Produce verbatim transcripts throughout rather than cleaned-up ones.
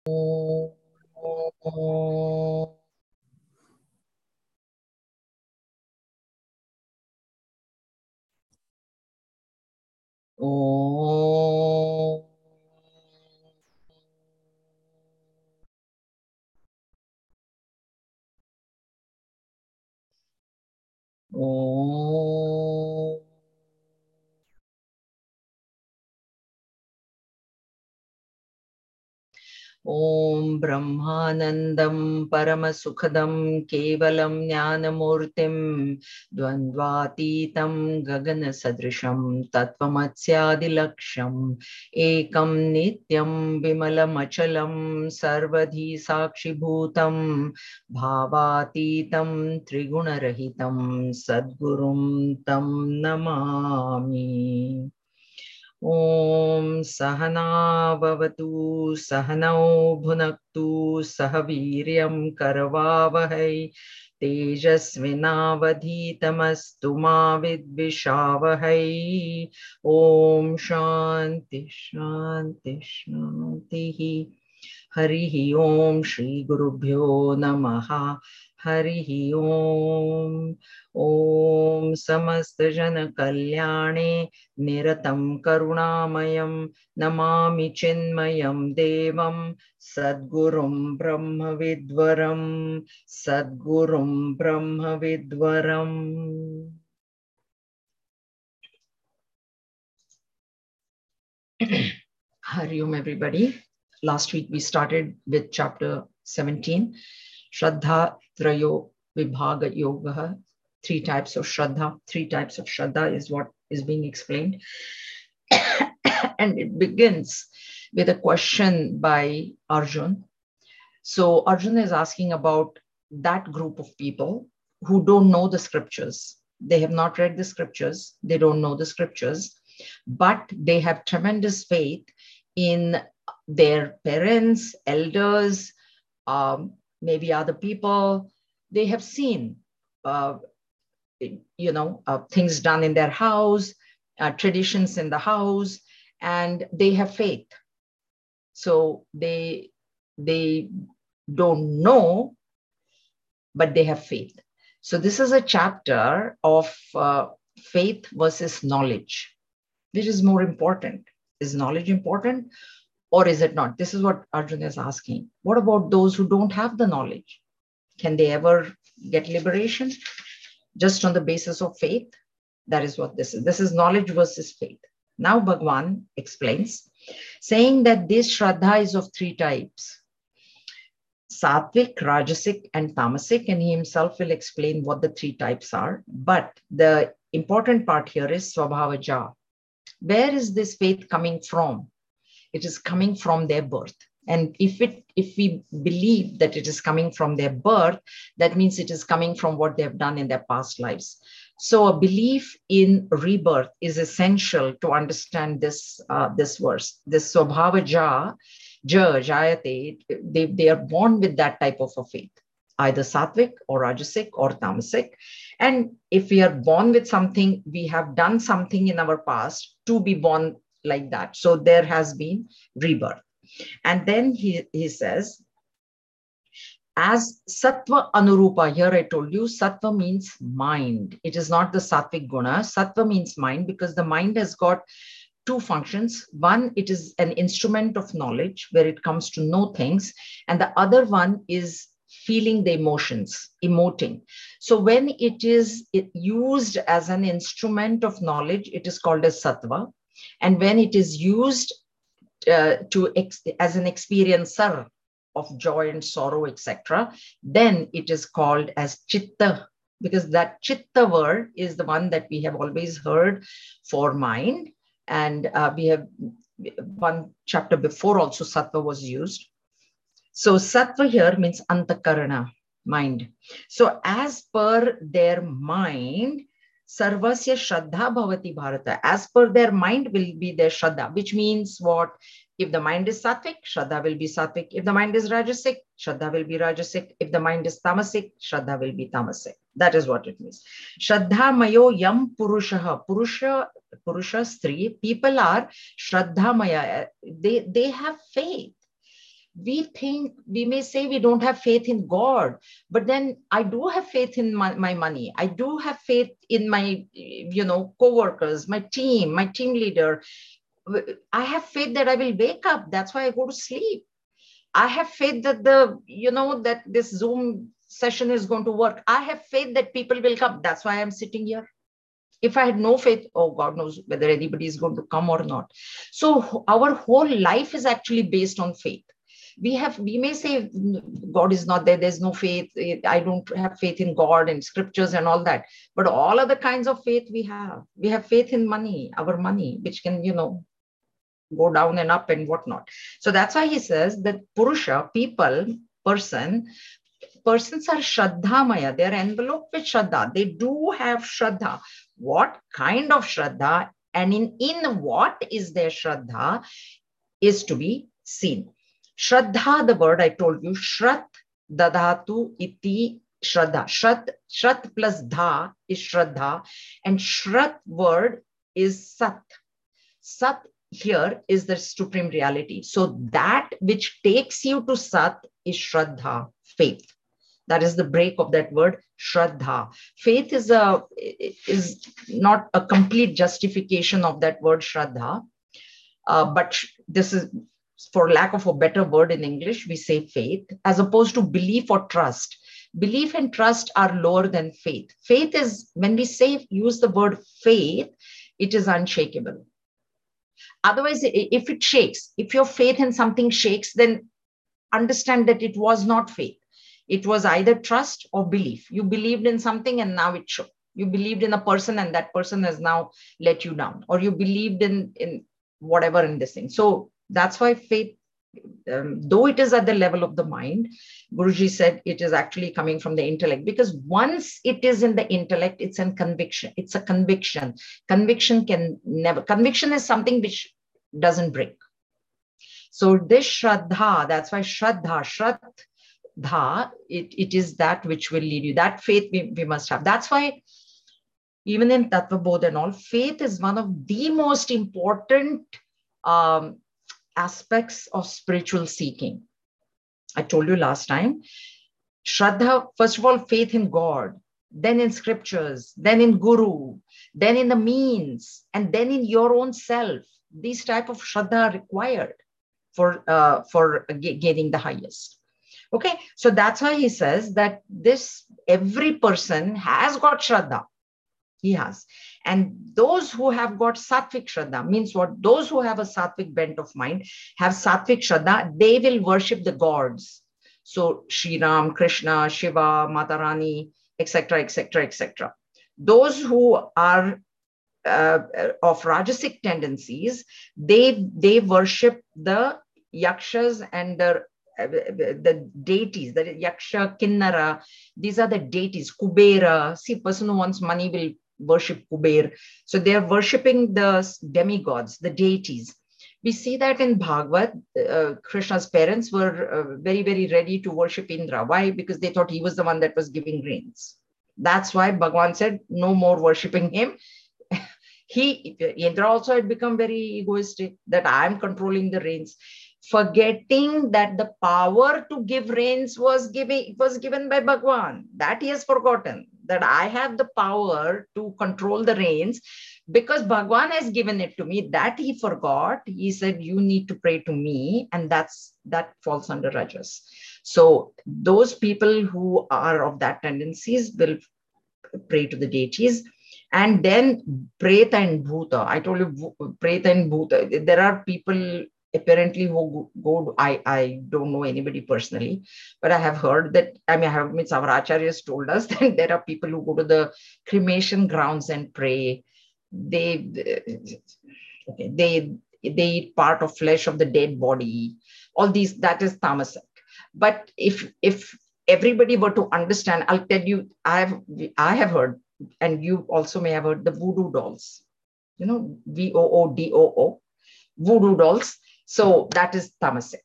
Om. Om. Om Brahmanandam Paramasukadam Kevalam Jnanamurtim Dvandvatitam Gagana Sadrisham Tattvamatsyaadilaksham Ekam Nityam Vimalamachalam Sarvadhi Sakshibhutam Bhavatitam Trigunarahitam Sadgurum Tam Namami. Om Sahana Bhavatu Sahanau Bhunaktu Sahaviryam Karavavahai Tejasvinavadhitamastu ma vidvishavahai. Om Shanti Shanti Shanti. Harihi Om Shri Gurubhyo Namaha. Harihi Om. Om Samasta Jana Kalyane Niratam Karunamayam Namami Chinmayam Devam Sadgurum Brahma Vidvaram Sadgurum Brahma Vidvaram. Hari Om, everybody. Last week we started with chapter seventeen, Shraddha Trayo Vibhaga Yoga. Three types of Shraddha. Three types of Shraddha is what is being explained. And it begins with a question by Arjun. So Arjun is asking about that group of people who don't know the scriptures. They have not read the scriptures. They don't know the scriptures, but they have tremendous faith in their parents, elders, um, maybe other people. They have seen, uh, you know, uh, things done in their house, uh, traditions in the house, and they have faith. So they they don't know, but they have faith. So this is a chapter of uh, faith versus knowledge. Which is more important? Is knowledge important or is it not? This is what Arjun is asking. What about those who don't have the knowledge? Can they ever get liberation just on the basis of faith? That is what this is. This is knowledge versus faith. Now Bhagwan explains, saying that this Shraddha is of three types. Sattvic, Rajasic, and Tamasic, and he himself will explain what the three types are. But the important part here is Swabhavaja. Where is this faith coming from? It is coming from their birth. And if it if we believe that it is coming from their birth, that means it is coming from what they have done in their past lives. So a belief in rebirth is essential to understand this, uh, this verse. This Swabhavaja, Ja, Jayate, they, they are born with that type of a faith, either Sattvic or Rajasic or Tamasic. And if we are born with something, we have done something in our past to be born like that. So there has been rebirth. And then he, he says, as Sattva Anurupa, here I told you, Sattva means mind. It is not the Sattvic Guna. Sattva means mind because the mind has got two functions. One, it is an instrument of knowledge where it comes to know things. And the other one is feeling the emotions, emoting. So when it is used as an instrument of knowledge, it is called as Sattva. And when it is used uh, to ex as an experiencer of joy and sorrow, et cetera, then it is called as Chitta, because that Chitta word is the one that we have always heard for mind. And uh, we have one chapter before also Sattva was used. So Sattva here means Antakarana, mind. So as per their mind, Sarvasya Shraddha Bhavati Bharata. As per their mind will be their Shraddha, which means what? If the mind is Sattvic, Shraddha will be Sattvic. If the mind is Rajasic, Shraddha will be Rajasic. If the mind is Tamasic, Shraddha will be Tamasic. That is what it means. Shraddha Mayo Yam Purushaha. Purusha, Purusha Stri. People are Shraddha Maya. They, they have faith. We think, we may say we don't have faith in God, but then I do have faith in my, my money. I do have faith in my, you know, co-workers, my team, my team leader. I have faith that I will wake up. That's why I go to sleep. I have faith that the, you know, that this Zoom session is going to work. I have faith that people will come. That's why I'm sitting here. If I had no faith, oh, God knows whether anybody is going to come or not. So our whole life is actually based on faith. We have, we may say God is not there. There's no faith. I don't have faith in God and scriptures and all that. But all other kinds of faith we have. We have faith in money, our money, which can, you know, go down and up and whatnot. So that's why he says that Purusha, people, person, persons are Shraddhamaya. They're enveloped with Shraddha. They do have Shraddha. What kind of Shraddha and in, in what is their Shraddha is to be seen. Shraddha, the word I told you, Shrat Dadhatu iti Shraddha. Shrat, Shrat plus Dha is Shraddha, and Shrat word is Sat. Sat here is the supreme reality. So that which takes you to Sat is Shraddha, faith. That is the break of that word, Shraddha. Faith is, a, is not a complete justification of that word, Shraddha. Uh, but this is, for lack of a better word in English, we say faith, as opposed to belief or trust. Belief and trust are lower than faith. Faith is, when we say, use the word faith, it is unshakable. Otherwise, if it shakes, if your faith in something shakes, then understand that it was not faith. It was either trust or belief. You believed in something and now it shook. You believed in a person and that person has now let you down. Or you believed in, in whatever in this thing. So that's why faith, um, though it is at the level of the mind, Guruji said it is actually coming from the intellect. Because once it is in the intellect, it's a conviction. It's a conviction. Conviction can never, conviction is something which doesn't break. So this Shraddha, that's why Shraddha, Shraddha, Dha, it, it is that which will lead you. That faith we, we must have. That's why even in Tattva Bodh and all, faith is one of the most important um, aspects of spiritual seeking. I told you last time, Shraddha, first of all, faith in God, then in scriptures, then in Guru, then in the means, and then in your own self. These type of Shraddha are required for, uh, for gaining the highest. Okay, so that's why he says that this, every person has got Shraddha. He has. And those who have got Sattvic Shraddha, means what? Those who have a Sattvic bent of mind, have Sattvic Shraddha, they will worship the gods. So Sri Ram, Krishna, Shiva, Mata Rani, et cetera, et cetera, et cetera. Those who are uh, of Rajasic tendencies, they, they worship the Yakshas and the the deities, the Yaksha, Kinnara, these are the deities, Kubera. See, person who wants money will worship Kuber. So they are worshipping the demigods, the deities. We see that in Bhagavad, uh, Krishna's parents were uh, very, very ready to worship Indra. Why? Because they thought he was the one that was giving rains. That's why Bhagavan said, no more worshipping him. He, Indra also had become very egoistic, that I am controlling the rains, forgetting that the power to give rains was given, was given by Bhagwan. That he has forgotten, that I have the power to control the rains because Bhagwan has given it to me. That he forgot. He said, you need to pray to me. And that's, that falls under Rajas. So those people who are of that tendencies will pray to the deities. And then Preta and Bhuta. I told you, Preta and Bhuta. There are people apparently who go, go I, I don't know anybody personally, but I have heard that, I mean, I have, means our acharyas told us that there are people who go to the cremation grounds and pray. They, okay, they, they eat part of flesh of the dead body. All these, that is tamasic. But if, if everybody were to understand, I'll tell you, I have, I have heard, and you also may have heard, the voodoo dolls, you know, V O O D O O, voodoo dolls. So that is tamasic.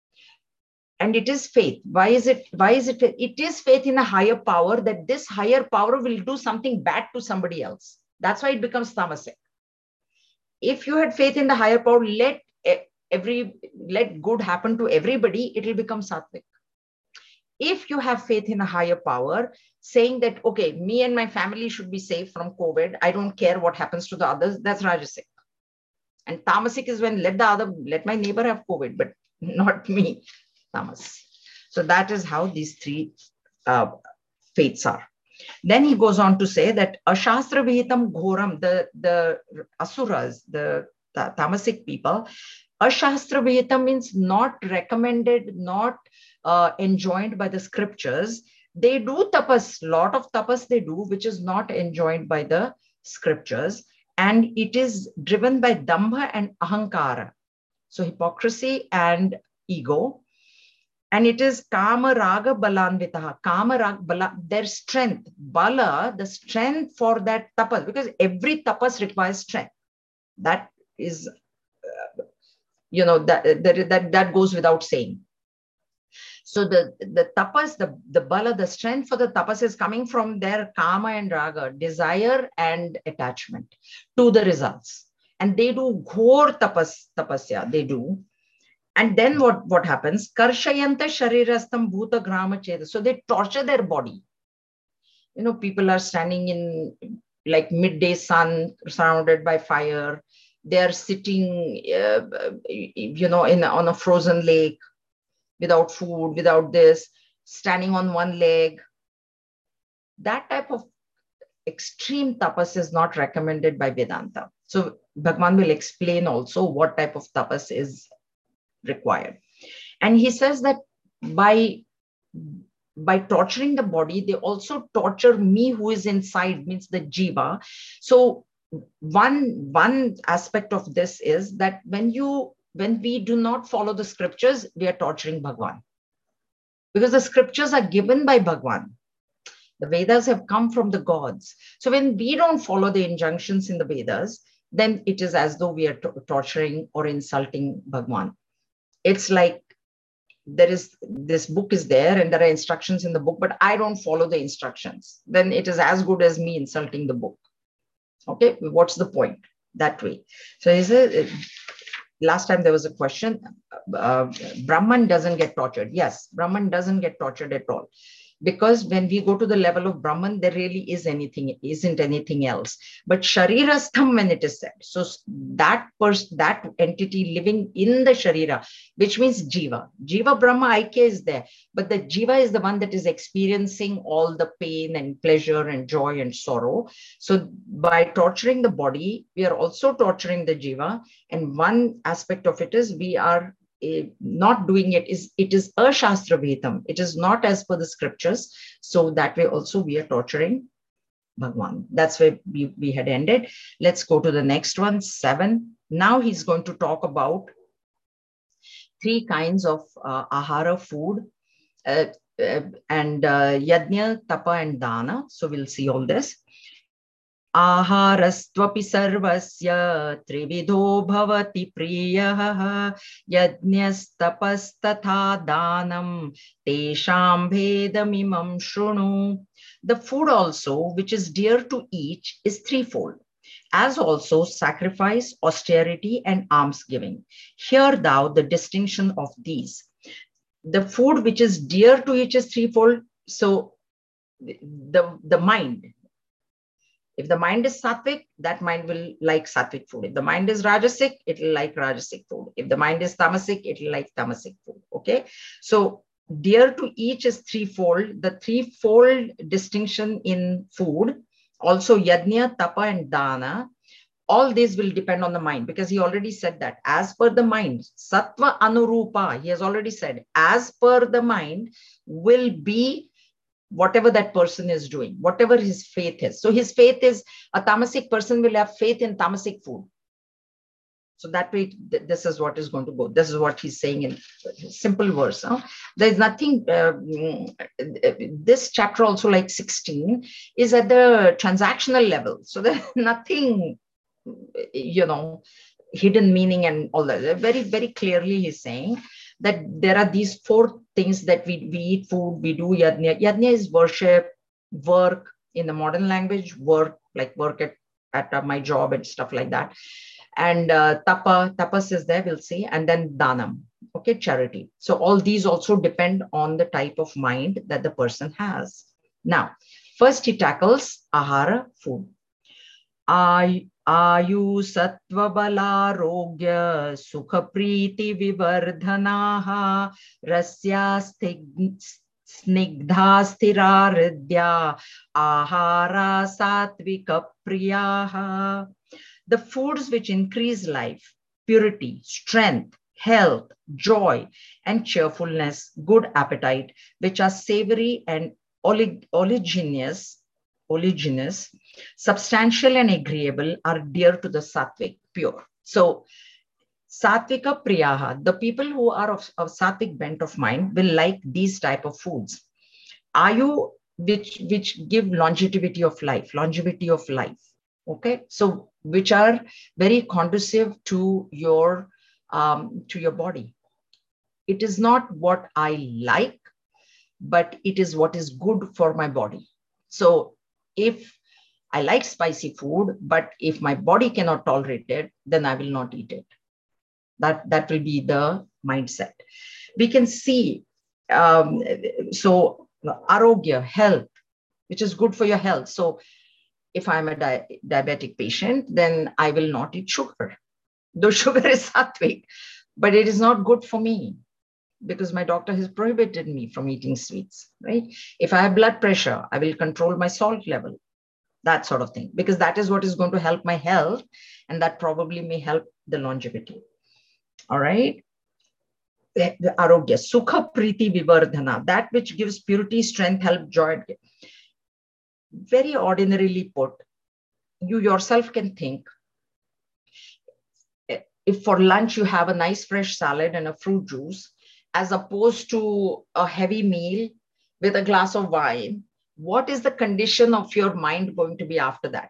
And it is faith. Why is it? Why is it? It is faith in a higher power, that this higher power will do something bad to somebody else. That's why it becomes tamasic. If you had faith in the higher power, let every, let good happen to everybody, it will become sattvic. If you have faith in a higher power, saying that, okay, me and my family should be safe from COVID, I don't care what happens to the others, that's Rajasic. And Tamasic is when let the other, let my neighbor have COVID, but not me, Tamas. So that is how these three uh, faiths are. Then he goes on to say that Ashastra Vihitam Ghoram, the, the Asuras, the, the Tamasic people, Ashastra Vihitam means not recommended, not uh, enjoined by the scriptures. They do tapas, lot of tapas they do, which is not enjoined by the scriptures. And it is driven by dambha and ahankara. So hypocrisy and ego. And it is kama raga balanvitaha. Kama raga bala, their strength. Bala, the strength for that tapas, because every tapas requires strength. That is, uh, you know, that, that, that, that goes without saying. So the, the tapas, the, the bala, the strength for the tapas is coming from their kama and raga, desire and attachment to the results. And they do ghor tapas, tapasya, they do. And then what, what happens? Karshayanta sharirastam bhuta grama cheda. So they torture their body. You know, people are standing in like midday sun, surrounded by fire. They are sitting, uh, you know, in on a frozen lake, without food, without this, standing on one leg. That type of extreme tapas is not recommended by Vedanta. So Bhagwan will explain also what type of tapas is required. And he says that by, by torturing the body, they also torture me who is inside, means the jiva. So one, one aspect of this is that when you when we do not follow the scriptures, we are torturing Bhagwan. Because the scriptures are given by Bhagwan. The Vedas have come from the gods. So when we don't follow the injunctions in the Vedas, then it is as though we are torturing or insulting Bhagwan. It's like there is, this book is there and there are instructions in the book, but I don't follow the instructions. Then it is as good as me insulting the book. Okay, what's the point? That way. So he says, last time there was a question, uh, Brahman doesn't get tortured. Yes, Brahman doesn't get tortured at all. Because when we go to the level of Brahman, there really is anything, isn't anything else. But Sharirastham, when it is said, so that person, that entity living in the Sharira, which means Jiva. Jiva Brahma Aikya is there, but the Jiva is the one that is experiencing all the pain and pleasure and joy and sorrow. So by torturing the body, we are also torturing the Jiva. And one aspect of it is we are Uh, not doing it is it is a shastra vihitam. It is not as per the scriptures. So that way also we are torturing Bhagwan. That's where we, we had ended. Let's go to the next one, seven. Now he's going to talk about three kinds of uh, ahara food uh, uh, and uh, yajna, tapa and dana. So we'll see all this. आहारस्त्वपि सर्वस्य त्रिविधो भवति प्रियः यज्ञस्तपस्तथा दानं तेषां भेदमिमं शृणु. The food also which is dear to each is threefold, as also sacrifice, austerity and almsgiving. Hear thou the distinction of these. The food which is dear to each is threefold. So the, the mind, if the mind is sattvic, that mind will like sattvic food. If the mind is rajasic, it will like rajasic food. If the mind is tamasic, it will like tamasic food. Okay. So dear to each is threefold. The threefold distinction in food, also yajna, tapa and dana, all these will depend on the mind, because he already said that as per the mind, sattva anurupa, he has already said, as per the mind will be whatever that person is doing, whatever his faith is. So his faith is, a tamasic person will have faith in tamasic food. So that way, th this is what is going to go. This is what he's saying in simple verse. Huh? There's nothing, uh, this chapter also, like sixteen, is at the transactional level. So there's nothing, you know, hidden meaning and all that. Very, very clearly he's saying that there are these four things that we, we eat food, we do yajna. Yajna is worship, work in the modern language, work, like work at, at uh, my job and stuff like that. And uh, tapa, tapas is there, we'll see, and then danam, okay, charity. So all these also depend on the type of mind that the person has. Now, first he tackles ahara, food. Ay, आयु सत्वबलारोग्य सुखप्रीति विवर्धनाः Russia Snigdha स्थिरा हृद्या आहारा सात्विकप्रियाः. The foods which increase life, purity, strength, health, joy, and cheerfulness, good appetite, which are savory and olig- oleaginous, oleaginous, substantial and agreeable, are dear to the sattvic, pure. So, sattvika priyaha, the people who are of, of sattvic bent of mind will like these type of foods. Ayu, which, which give longevity of life, longevity of life. Okay, so which are very conducive to your um, to your body. It is not what I like, but it is what is good for my body. So if I like spicy food, but if my body cannot tolerate it, then I will not eat it. That, that will be the mindset. We can see, um, so arogya, health, which is good for your health. So if I'm a di- diabetic patient, then I will not eat sugar. Though sugar is sattvic, but it is not good for me because my doctor has prohibited me from eating sweets, right? If I have blood pressure, I will control my salt level, that sort of thing, because that is what is going to help my health, and that probably may help the longevity. All right. The, the arogya, sukha priti vivardhana, that which gives purity, strength, help, joy. Very ordinarily put, you yourself can think, if for lunch you have a nice fresh salad and a fruit juice, as opposed to a heavy meal with a glass of wine, what is the condition of your mind going to be after that?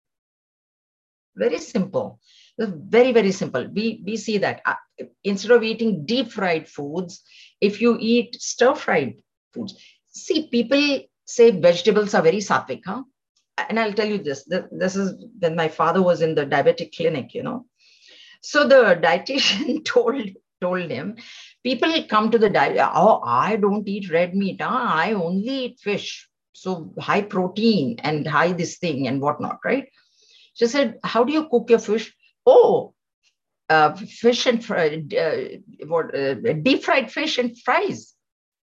Very simple. Very, very simple. We, we see that uh, instead of eating deep fried foods, if you eat stir fried foods, see, people say vegetables are very sattvic, huh? And I'll tell you this, this is when my father was in the diabetic clinic, you know. So the dietitian told, told him, people come to the diet, oh, I don't eat red meat, huh? I only eat fish. So high protein and high this thing and whatnot, right? She said, how do you cook your fish? Oh, uh, fish and fried, uh, what, uh, deep fried fish and fries.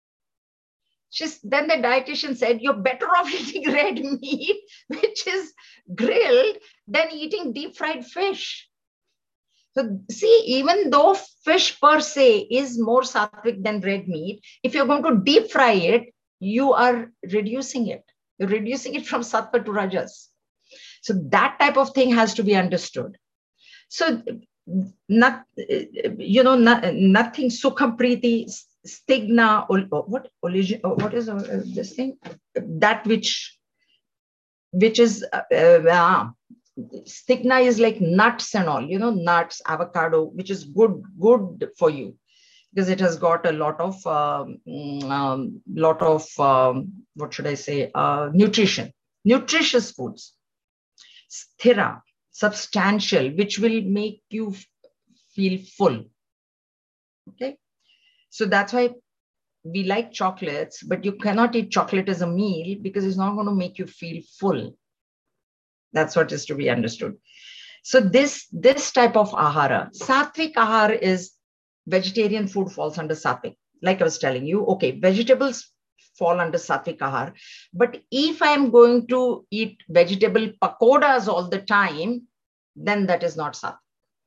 She's, then the dietitian said, you're better off eating red meat, which is grilled, than eating deep fried fish. So see, even though fish per se is more sattvic than red meat, if you're going to deep fry it, you are reducing it. You're reducing it from sattva to rajas. So that type of thing has to be understood. So, not, you know, not, nothing sukha priti, stigna, what, what is this thing? That which, which is, uh, uh, stigna is like nuts and all, you know, nuts, avocado, which is good, good for you because it has got a lot of, um, um, lot of, um, what should I say, uh, nutrition, nutritious foods. Sthira, substantial, which will make you feel full. Okay. So that's why we like chocolates, but you cannot eat chocolate as a meal because it's not going to make you feel full. That's what is to be understood. So this, this type of ahara, sattvic ahara is vegetarian food falls under sattvic. Like I was telling you, okay, vegetables fall under sattvic ahara. But if I'm going to eat vegetable pakodas all the time, then that is not sattvic.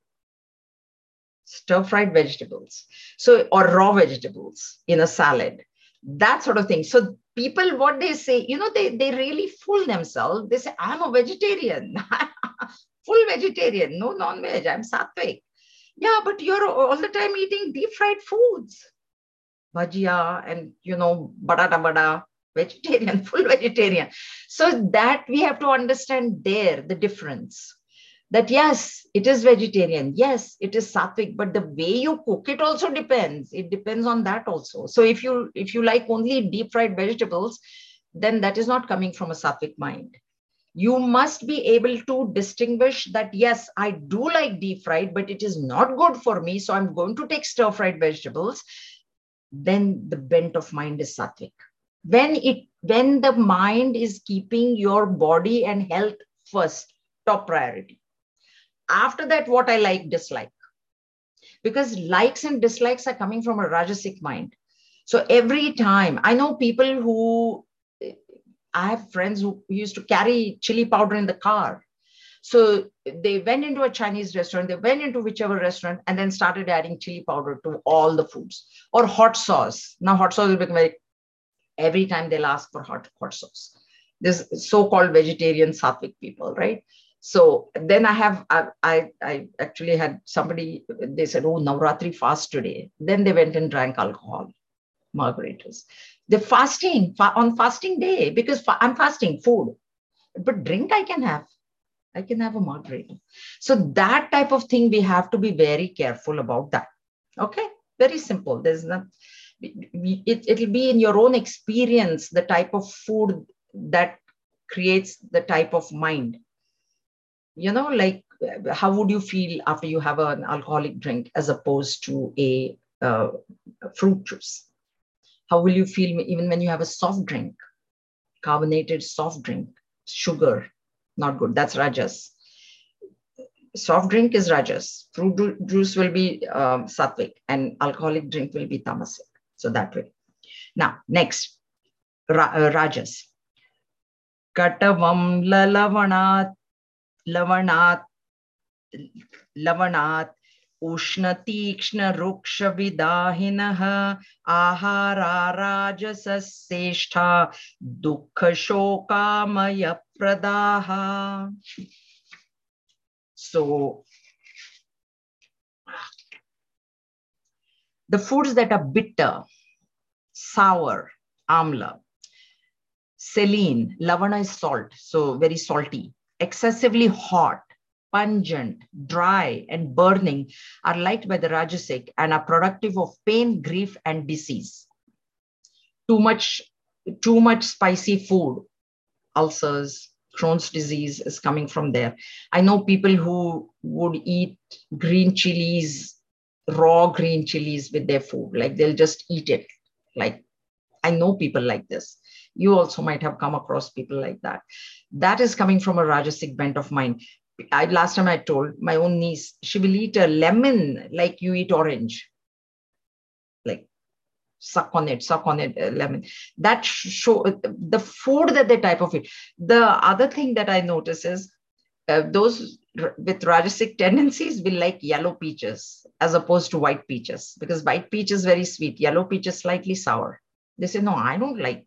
Stir-fried vegetables, so or raw vegetables in a salad, that sort of thing. So people, what they say, you know, they, they really fool themselves. They say, I'm a vegetarian, full vegetarian, no non-veg, I'm sattvic. Yeah, but you're all the time eating deep fried foods. Bhajia and, you know, batata bada, vegetarian, full vegetarian. So that we have to understand there, the difference. That yes, it is vegetarian. Yes, it is sattvic, but the way you cook it also depends. It depends on that also. So if you, if you like only deep fried vegetables, then that is not coming from a sattvic mind. You must be able to distinguish that, yes, I do like deep fried, but it is not good for me. So I'm going to take stir fried vegetables. Then the bent of mind is sattvic. When it, when the mind is keeping your body and health first, top priority. After that, what I like, dislike. Because likes and dislikes are coming from a Rajasic mind. So every time, I know people who, I have friends who used to carry chili powder in the car. So they went into a Chinese restaurant, they went into whichever restaurant and then started adding chili powder to all the foods. Or hot sauce. Now hot sauce will become very, every time they'll ask for hot, hot sauce. This so-called vegetarian sattvic people, right? So then I have, I, I, I actually had somebody, they said, oh, Navratri fast today. Then they went and drank alcohol, margaritas. They're fasting fa- on fasting day because fa- I'm fasting food, but drink I can have. I can have a margarita. So that type of thing, we have to be very careful about that. Okay, very simple. There's not, it, it'll be in your own experience, the type of food that creates the type of mind. You know, like how would you feel after you have an alcoholic drink as opposed to a uh, fruit juice? How will you feel even when you have a soft drink, carbonated soft drink, sugar, not good. That's Rajas. Soft drink is Rajas. Fruit juice will be um, Sattvic and alcoholic drink will be Tamasic. So that way. Now, next, Ra- uh, Rajas. Katavam lalavanat, lavanat, lavanat, उष्ण तीक्ष्ण रुक्ष विदाहिनः आहारा राजसस्येष्ठा दुःख शोकामय प्रदाः. So the foods that are bitter, sour, amla, saline, lavana is salt, so very salty, excessively hot, pungent, dry, and burning are liked by the Rajasic and are productive of pain, grief, and disease. Too much, too much spicy food, ulcers, Crohn's disease is coming from there. I know people who would eat green chilies, raw green chilies with their food, like they'll just eat it. Like, I know people like this. You also might have come across people like that. That is coming from a Rajasic bent of mind. I, last time I told my own niece, she will eat a lemon like you eat orange. Like, suck on it, suck on it, uh, lemon. That show the food that they type of it. The other thing that I notice is uh, those with Rajasic tendencies will like yellow peaches as opposed to white peaches, because white peach is very sweet, yellow peach is slightly sour. They say, no, I don't like,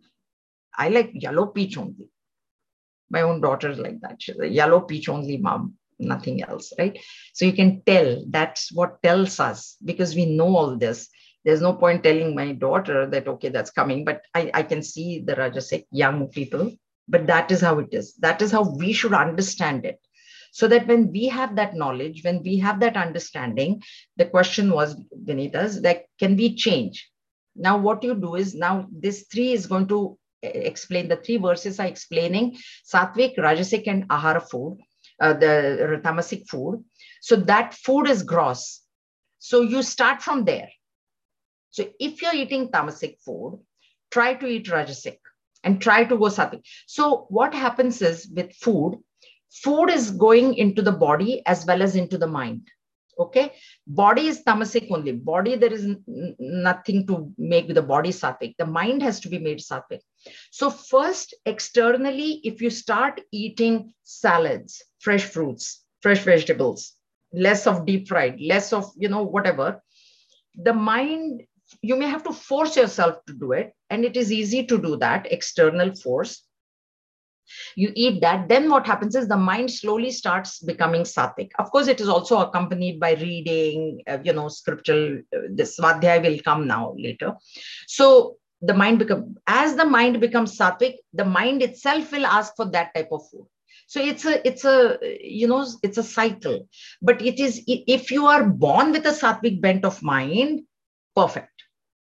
I like yellow peach only. My own daughter is like that. She's a yellow peach only, mom, nothing else, right? So you can tell, that's what tells us, because we know all this. There's no point telling my daughter that, okay, that's coming, but I, I can see the Rajasic young people, but that is how it is. That is how we should understand it. So that when we have that knowledge, when we have that understanding, the question was, Vinita's, that can we change? Now, what you do is, now this three is going to explain, the three verses are explaining Sattvic, Rajasic, and Ahara food, uh, the Tamasic food. So that food is gross. So you start from there. So if you're eating Tamasic food, try to eat Rajasic and try to go Sattvic. So what happens is with food, food is going into the body as well as into the mind. Okay, body is tamasic only. Body, there is n- nothing to make with the body sattvic. The mind has to be made sattvic. So first, externally, if you start eating salads, fresh fruits, fresh vegetables, less of deep fried, less of, you know, whatever, the mind, you may have to force yourself to do it. And it is easy to do that, external force. You eat that, then what happens is the mind slowly starts becoming sattvic. Of course, it is also accompanied by reading, uh, you know, scriptural, uh, this Svadhyaya will come now later. So the mind become, as the mind becomes sattvic, the mind itself will ask for that type of food. So it's a, it's a, you know, it's a cycle. But it is, if you are born with a sattvic bent of mind, perfect.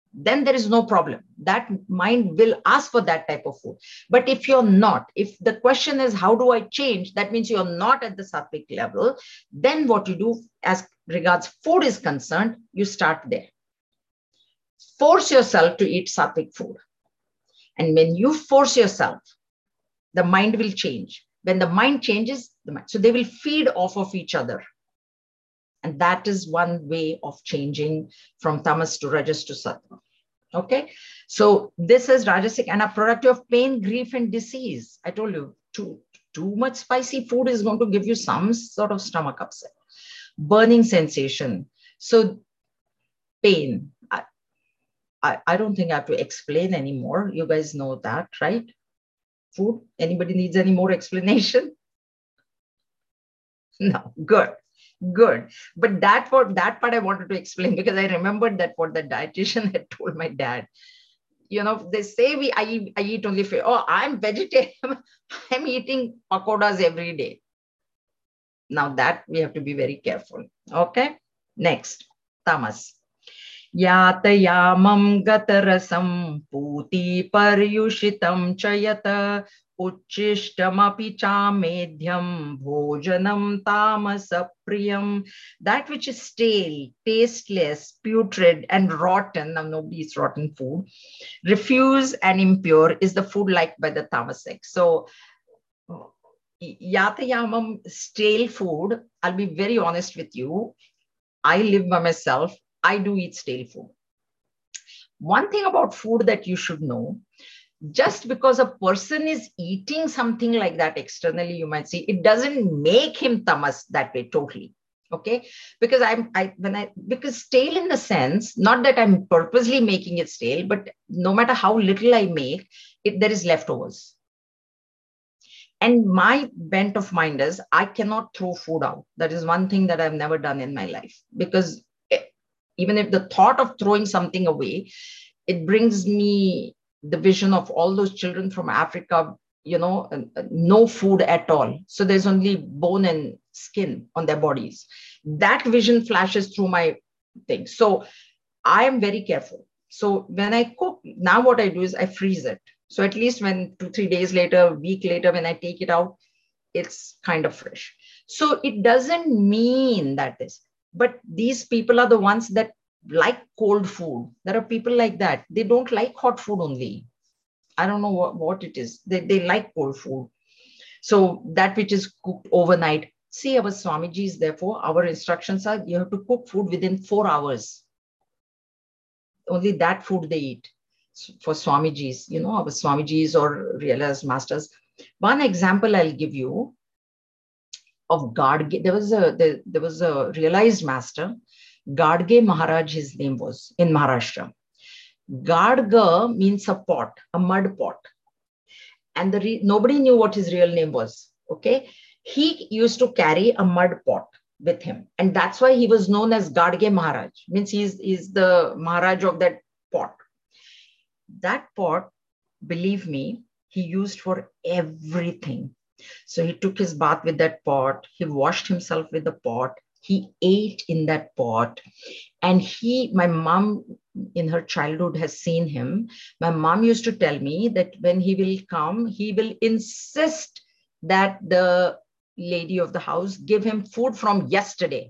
then there is no problem. That mind will ask for that type of food. But if you're not, if the question is, how do I change? That means you're not at the sattvic level. Then what you do as regards food is concerned, you start there. Force yourself to eat sattvic food. And when you force yourself, the mind will change. When the mind changes, the mind, so they will feed off of each other. And that is one way of changing from tamas to rajas to sattva. Okay, so this is rajasic and a product of pain, grief, and disease. I told you, too, too much spicy food is going to give you some sort of stomach upset. Burning sensation. So pain. I, I, I don't think I have to explain anymore. You guys know that, right? Food. Anybody needs any more explanation? No, good. Good. But that part, that part I wanted to explain because I remembered that what the dietitian had told my dad. You know, they say we I, eat, I eat only fish. Oh, I'm vegetarian. I'm eating pakoras every day. Now that we have to be very careful. Okay. Next, tamas. Yatayamam gatarasam puti paryushitam chayata uchishtam chamedhyam bhojanam tamasa priyam. That which is stale, tasteless, putrid, and rotten. Now nobody eats rotten food. Refuse and impure is the food liked by the tamasic. So yatayamam, stale food. I'll be very honest with you. I live by myself. I do eat stale food. One thing about food that you should know, just because a person is eating something like that externally, you might see, it doesn't make him tamas that way totally. Okay, because I'm I when I because stale in the sense, not that I'm purposely making it stale, but no matter how little I make, it there is leftovers. And my bent of mind is I cannot throw food out. That is one thing that I've never done in my life, because even if the thought of throwing something away, it brings me the vision of all those children from Africa, you know, no food at all. So there's only bone and skin on their bodies. That vision flashes through my thing. So I am very careful. So when I cook, now what I do is I freeze it. So at least when two, three days later, a week later, when I take it out, it's kind of fresh. So it doesn't mean that this. But these people are the ones that like cold food. There are people like that. They don't like hot food only. I don't know what, what it is. They, they like cold food. So that which is cooked overnight. See, our Swamijis, therefore, our instructions are you have to cook food within four hours. Only that food they eat. For Swamijis, you know, our Swamijis or realized masters. One example I'll give you of Gadge. There was a there, there was a realized master, Gadge Maharaj, his name was, in Maharashtra. Gadge means a pot, a mud pot. And the re, nobody knew what his real name was. Okay. He used to carry a mud pot with him. And that's why he was known as Gadge Maharaj. Means he's, he's the Maharaj of that pot. That pot, believe me, he used for everything. So he took his bath with that pot. He washed himself with the pot. He ate in that pot. And he, my mom in her childhood has seen him. My mom used to tell me that when he will come, he will insist that the lady of the house give him food from yesterday.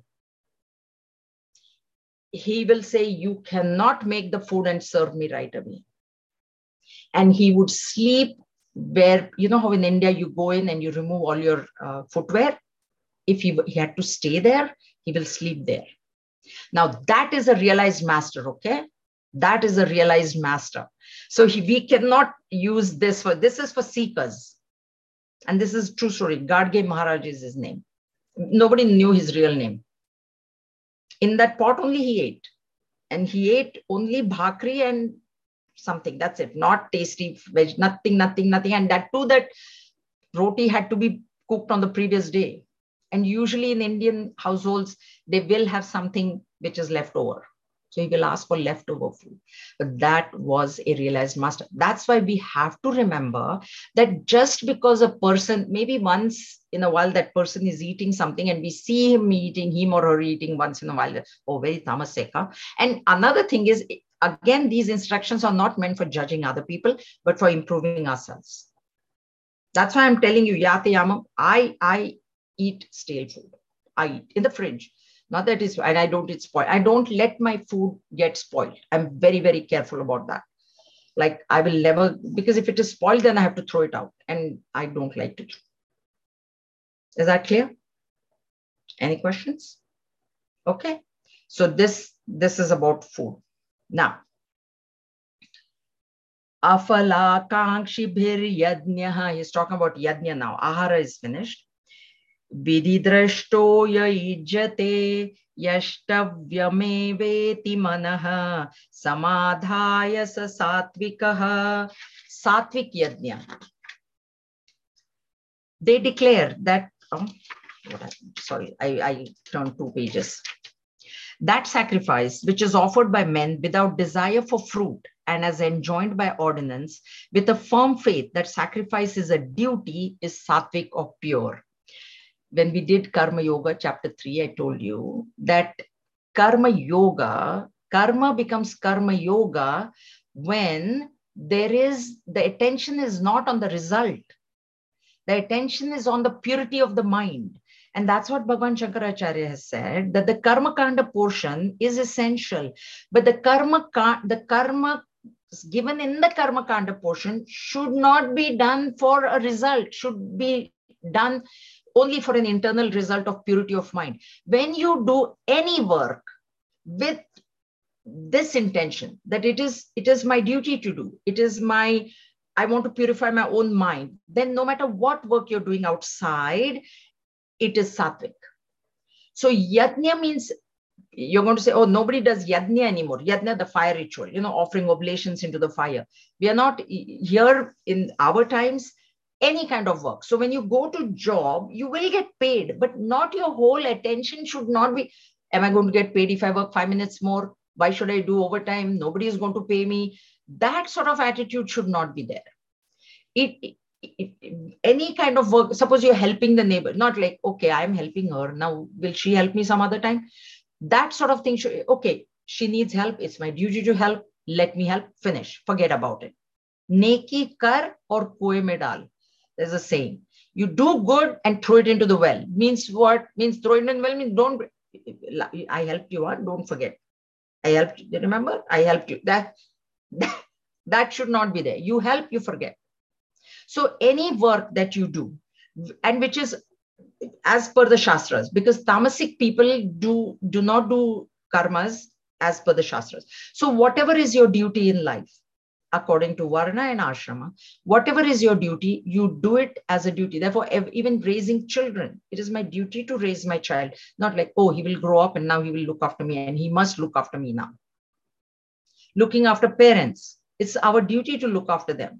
He will say, you cannot make the food and serve me right away. And he would sleep where, you know how in India you go in and you remove all your uh, footwear. If he, he had to stay there, he will sleep there. Now that is a realized master, okay? That is a realized master. So he, we cannot use this for, this is for seekers. And this is true story. Gadge Maharaj is his name. Nobody knew his real name. In that pot only he ate. And he ate only bhakri and something. That's it. Not tasty veg, nothing, nothing, nothing. And that too, that roti had to be cooked on the previous day. And usually in Indian households, they will have something which is left over. So he will ask for leftover food. But that was a realized master. That's why we have to remember that just because a person, maybe once in a while, that person is eating something and we see him eating, him or her eating once in a while, oh, very tamaseka. And another thing is, Again, these instructions are not meant for judging other people, but for improving ourselves. That's why I'm telling you, yate yamam, I, I eat stale food. I eat in the fridge. Not that it's, and I don't eat spoiled. I don't let my food get spoiled. I'm very, very careful about that. Like I will never, because if it is spoiled, then I have to throw it out. And I don't like to throw. Is that clear? Any questions? Okay. So this, this is about food. Now, afala kankshibhir yajna. He's talking about yajna now. Ahara is finished. Vididrashto yajate yashtavyameveti manaha samadhaya sa satvikaha. Satvik yajna. They declare that, oh, sorry, I, I turned two pages. That sacrifice, which is offered by men without desire for fruit and as enjoined by ordinance, with a firm faith that sacrifice is a duty, is sattvic or pure. When we did Karma Yoga, chapter three, I told you that Karma Yoga, karma becomes Karma Yoga when there is, the attention is not on the result. The attention is on the purity of the mind. And that's what Bhagavan Shankaracharya has said, that the karma kanda portion is essential. But the karma, the karma given in the karma kanda portion should not be done for a result, should be done only for an internal result of purity of mind. When you do any work with this intention, that it is, it is my duty to do, it is my, I want to purify my own mind, then no matter what work you're doing outside, it is sattvic. So yajna means, you're going to say, oh, nobody does yajna anymore. Yajna, the fire ritual, you know, offering oblations into the fire. We are not here in our times, any kind of work. So when you go to job, you will get paid, but not your whole attention should not be, am I going to get paid if I work five minutes more? Why should I do overtime? Nobody is going to pay me. That sort of attitude should not be there. It, it, any kind of work, suppose you're helping the neighbor, not like, okay, I'm helping her. Now, will she help me some other time? That sort of thing should, okay, she needs help. It's my duty to help. Let me help. Finish. Forget about it. Neki kar or kueh mein dal. There's a saying. You do good and throw it into the well. Means what? Means throw it in the well means don't, I helped you on, don't forget. I helped you. Remember? I helped you. That, that, that should not be there. You help, you forget. So any work that you do, and which is as per the Shastras, because tamasic people do, do not do karmas as per the Shastras. So whatever is your duty in life, according to Varna and Ashrama, whatever is your duty, you do it as a duty. Therefore, even raising children, it is my duty to raise my child. Not like, oh, he will grow up and now he will look after me and he must look after me now. Looking after parents, it's our duty to look after them.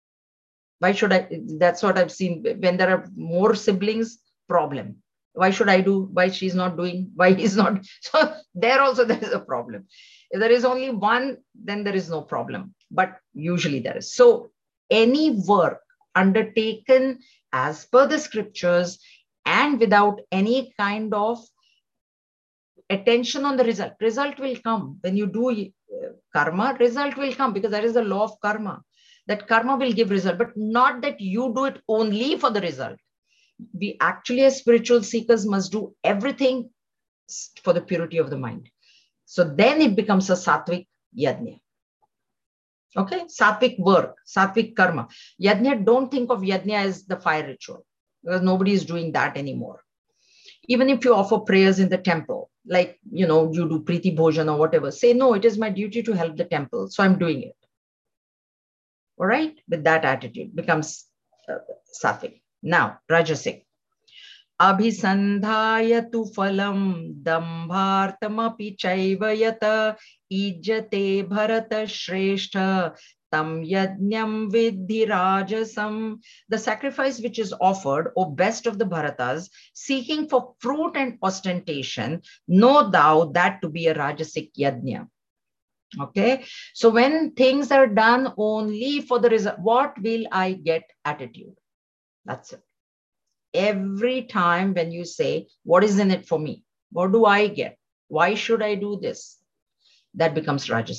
Why should I? That's what I've seen. When there are more siblings, problem. Why should I do? Why she's not doing? Why he's not? So there also there is a problem. If there is only one, then there is no problem. But usually there is. So any work undertaken as per the scriptures and without any kind of attention on the result. Result will come. When you do karma, result will come because that is the law of karma. That karma will give result, but not that you do it only for the result. We actually as spiritual seekers must do everything for the purity of the mind. So then it becomes a sattvic yajna. Okay, sattvic work, sattvic karma. Yajna, don't think of yajna as the fire ritual because nobody is doing that anymore. Even if you offer prayers in the temple, like, you know, you do Priti Bhojan or whatever, say, no, it is my duty to help the temple. So I'm doing it. All right, with that attitude becomes uh, sattvic. Now, rajasic. Abhisandhaya tu phalam dambhartamapi chaivayata ijate bharata shrestha tam yajnam vidhi rajasam. The sacrifice which is offered, O best of the Bharatas, seeking for fruit and ostentation, know thou that to be a rajasic yajna. Okay, so when things are done only for the result, what will I get attitude? That's it. Every time when you say, what is in it for me? What do I get? Why should I do this? That becomes rajasic.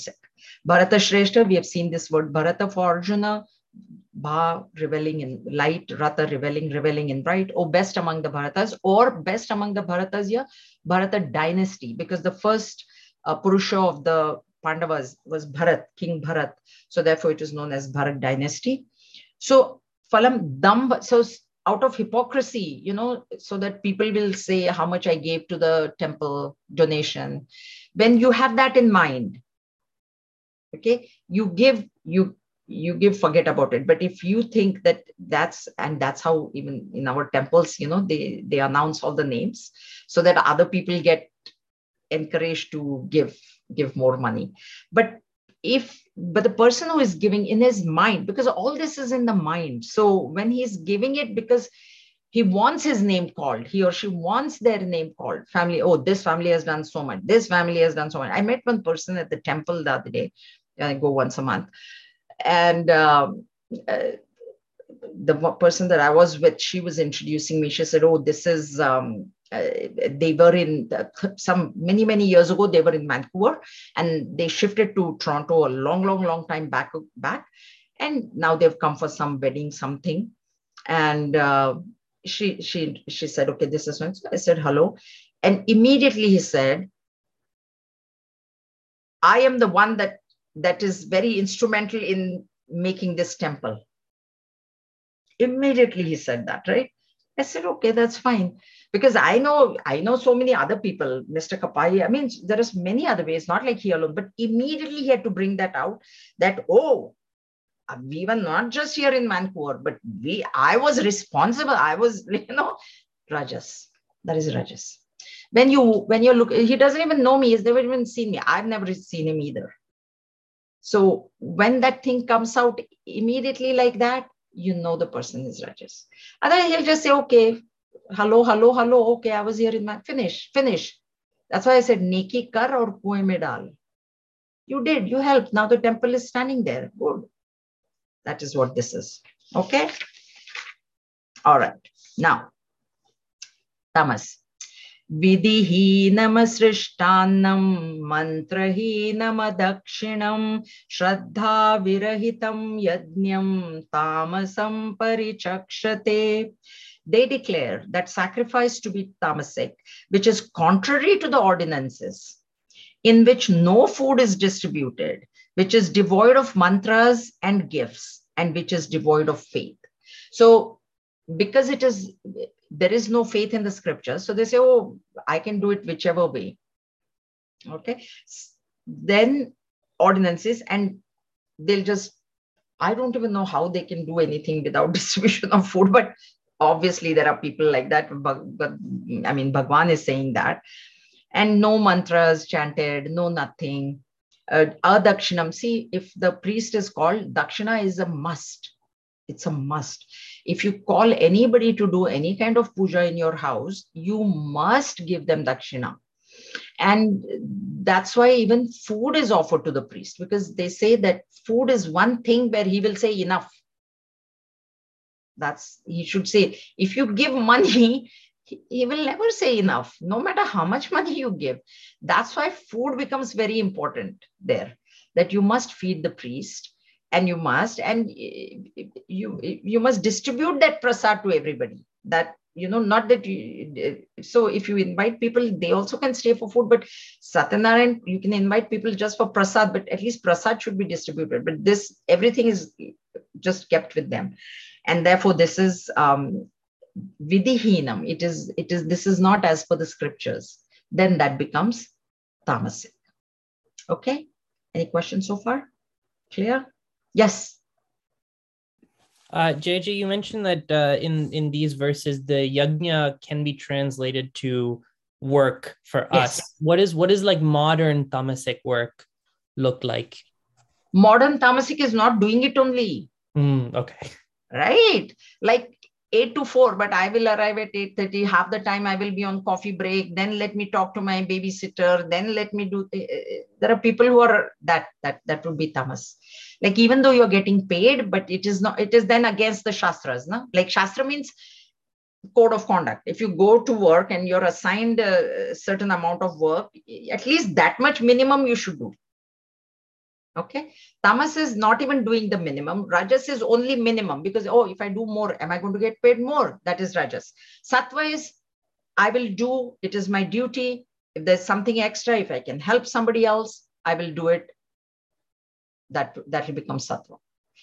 Bharata Shrestha, we have seen this word Bharata for Arjuna. Bha, reveling in light, Rata, reveling, reveling in bright, or best among the Bharatas, or best among the Bharatas here, Bharata dynasty, because the first uh, Purusha of the Pandavas was Bharat, King Bharat. So therefore it is known as Bharat dynasty. So Phalam Dam, so out of hypocrisy, you know, so that people will say how much I gave to the temple donation. When you have that in mind, okay, you give, you you give, forget about it. But if you think that that's, and that's how even in our temples, you know, they they announce all the names so that other people get encouraged to give give more money. But if but the person who is giving in his mind, because all this is in the mind, so when he's giving it because he wants his name called, he or she wants their name called, family, oh, this family has done so much, this family has done so much. I met one person at the temple the other day. I go once a month. And um, uh, the person that I was with, she was introducing me. She said, oh, this is, um, uh, they were in the, some many, many years ago, they were in Vancouver and they shifted to Toronto a long, long, long time back. back. And now they've come for some wedding, something. And uh, she, she, she said, okay, this is one. So I said, hello. And immediately he said, I am the one that that is very instrumental in making this temple. Immediately he said that, right? I said, okay, that's fine. Because I know, I know so many other people, Mister Kapai, I mean, there is many other ways, not like he alone, but immediately he had to bring that out that, oh, we were not just here in Vancouver, but we, I was responsible. I was, you know, Rajas. That is Rajas. When you, when you look, he doesn't even know me. He's never even seen me. I've never seen him either. So when that thing comes out immediately like that, you know the person is Rajas. Otherwise, he'll just say, okay, hello, hello, hello, okay, I was here in my, finish, finish. That's why I said, Neki kar or kuein mein dal. You did, you helped. Now the temple is standing there. Good. That is what this is. Okay? All right. Now, tamas. Vidihinam mantrahinam adakshinam shraddha virahitam yajnam tamasam parichakshate. They declare that sacrifice to be tamasic, which is contrary to the ordinances, in which no food is distributed, which is devoid of mantras and gifts, and which is devoid of faith. So because it is, there is no faith in the scripture. So they say, oh, I can do it whichever way. Okay. Then ordinances, and they'll just, I don't even know how they can do anything without distribution of food, but obviously there are people like that. But, but I mean, Bhagwan is saying that. And no mantras chanted, no nothing. Uh, Adakshinam. See, if the priest is called, Dakshina is a must. It's a must. If you call anybody to do any kind of puja in your house, you must give them dakshina. And that's why even food is offered to the priest, because they say that food is one thing where he will say enough. That's, he should say, if you give money, he will never say enough, no matter how much money you give. That's why food becomes very important there, that you must feed the priest. And you must, and you you must distribute that prasad to everybody. That, you know, not that you, so if you invite people, they also can stay for food, but Satyanarayan, you can invite people just for prasad, but at least prasad should be distributed. But this, everything is just kept with them. And therefore this is um, vidihinam. It is, it is, this is not as per the scriptures. Then that becomes tamasic. Okay. Any questions so far? Clear? Yes. Uh, J J, you mentioned that uh, in, in these verses, the yajna can be translated to work for yes. us. What is, what is like modern tamasic work look like? Modern tamasic is not doing it only. Mm, okay. Right? Like eight to four, but I will arrive at eight thirty. Half the time I will be on coffee break. Then let me talk to my babysitter. Then let me do. Uh, there are people who are that, that, that would be tamas. Like, even though you're getting paid, but it is not, it is then against the shastras. No? Like shastra means code of conduct. If you go to work and you're assigned a certain amount of work, at least that much minimum you should do. Okay. Tamas is not even doing the minimum. Rajas is only minimum because, oh, if I do more, am I going to get paid more? That is Rajas. Sattva is, I will do, it is my duty. If there's something extra, if I can help somebody else, I will do it. That, that will become Sattva.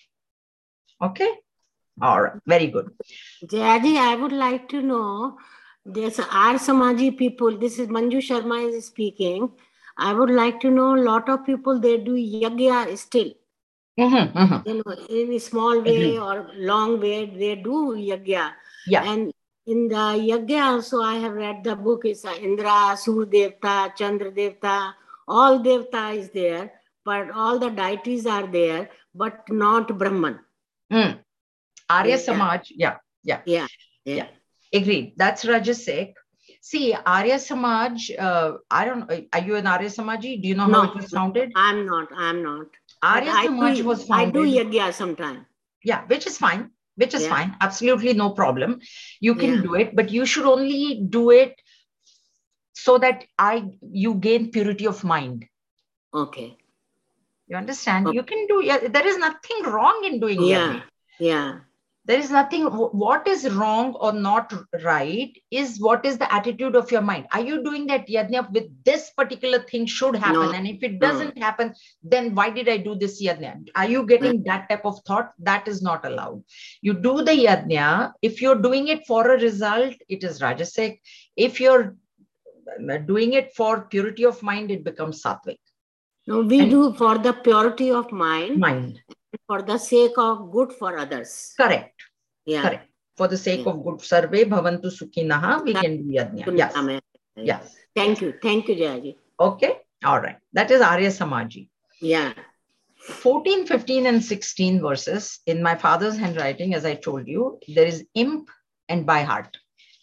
Okay. All right. Very good. Jayaji, I would like to know, there's Arya Samaji people, this is Manju Sharma is speaking. I would like to know, a lot of people, they do yagya still. Mm-hmm, mm-hmm. You know, in a small way or long way, they do yagya. Yeah. And in the yagya also, I have read the book, is Indra, Sur Devta, Chandra Devta, all Devta is there, but all the deities are there, but not Brahman. Mm. Arya Yeah. Samaj, yeah, yeah, Yeah, yeah. yeah. Agreed. That's Rajasic. See, Arya Samaj, uh, I don't know, are you an Arya Samaji? Do you know No, how it was founded? I'm not, I'm not. Arya But Samaj I do, was I founded. do yagya sometime. Yeah, which is fine, which is Yeah. fine. Absolutely no problem. You can Yeah. do it, but you should only do it so that I you gain purity of mind. Okay. You understand? Okay. You can do, yeah, there is nothing wrong in doing Yeah, yajna. yeah. There is nothing, what is wrong or not right is what is the attitude of your mind. Are you doing that yajna with this particular thing should happen? No, And if it no. doesn't happen, then why did I do this yajna? Are you getting that type of thought? That is not allowed. You do the yajna. If you're doing it for a result, it is Rajasic. If you're doing it for purity of mind, it becomes Sattvic. No, we And do for the purity of mind, mind. For the sake of good for others. Correct. Yeah. Correct. For the sake Yeah. of good. Sarve bhavantu sukhinaha, we can do yajna. Yes. Yes. Thank you. Thank you, Jayaji. Okay. All right. That is Arya Samaji. Yeah. fourteen, fifteen, and sixteen verses in my father's handwriting, as I told you, there is imp and by heart.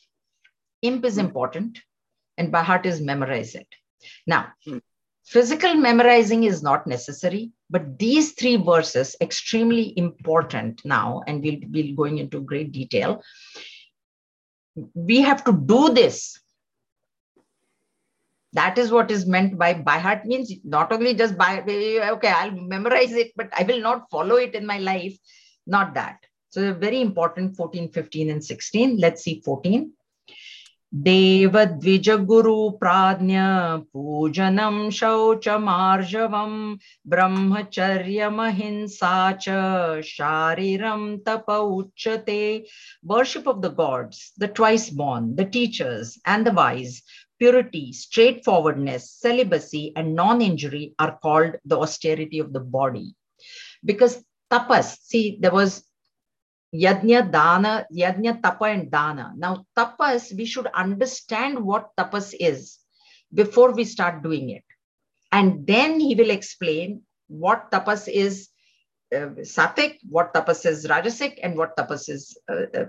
Imp is important and by heart is memorize it. Now, Mm. physical memorizing is not necessary, but these three verses extremely important now, and we'll be going into great detail. We have to do this. That is what is meant by by heart, means not only just by, okay, I'll memorize it, but I will not follow it in my life. Not that. So they're very important, fourteen, fifteen, and sixteen. Let's see fourteen. Deva Dvija Guru Pradnya Pujanam Shauchamarjavam Brahmacharya Mahimsa Shariram Tapa Uchate. Worship of the gods, the twice born, the teachers, and the wise. Purity, straightforwardness, celibacy, and non-injury are called the austerity of the body. Because tapas, see, there was yajna, dana, yajna, tapa, and dana. Now, tapas, we should understand what tapas is before we start doing it. And then he will explain what tapas is uh, sattvic, what tapas is rajasic, and what tapas is uh, uh,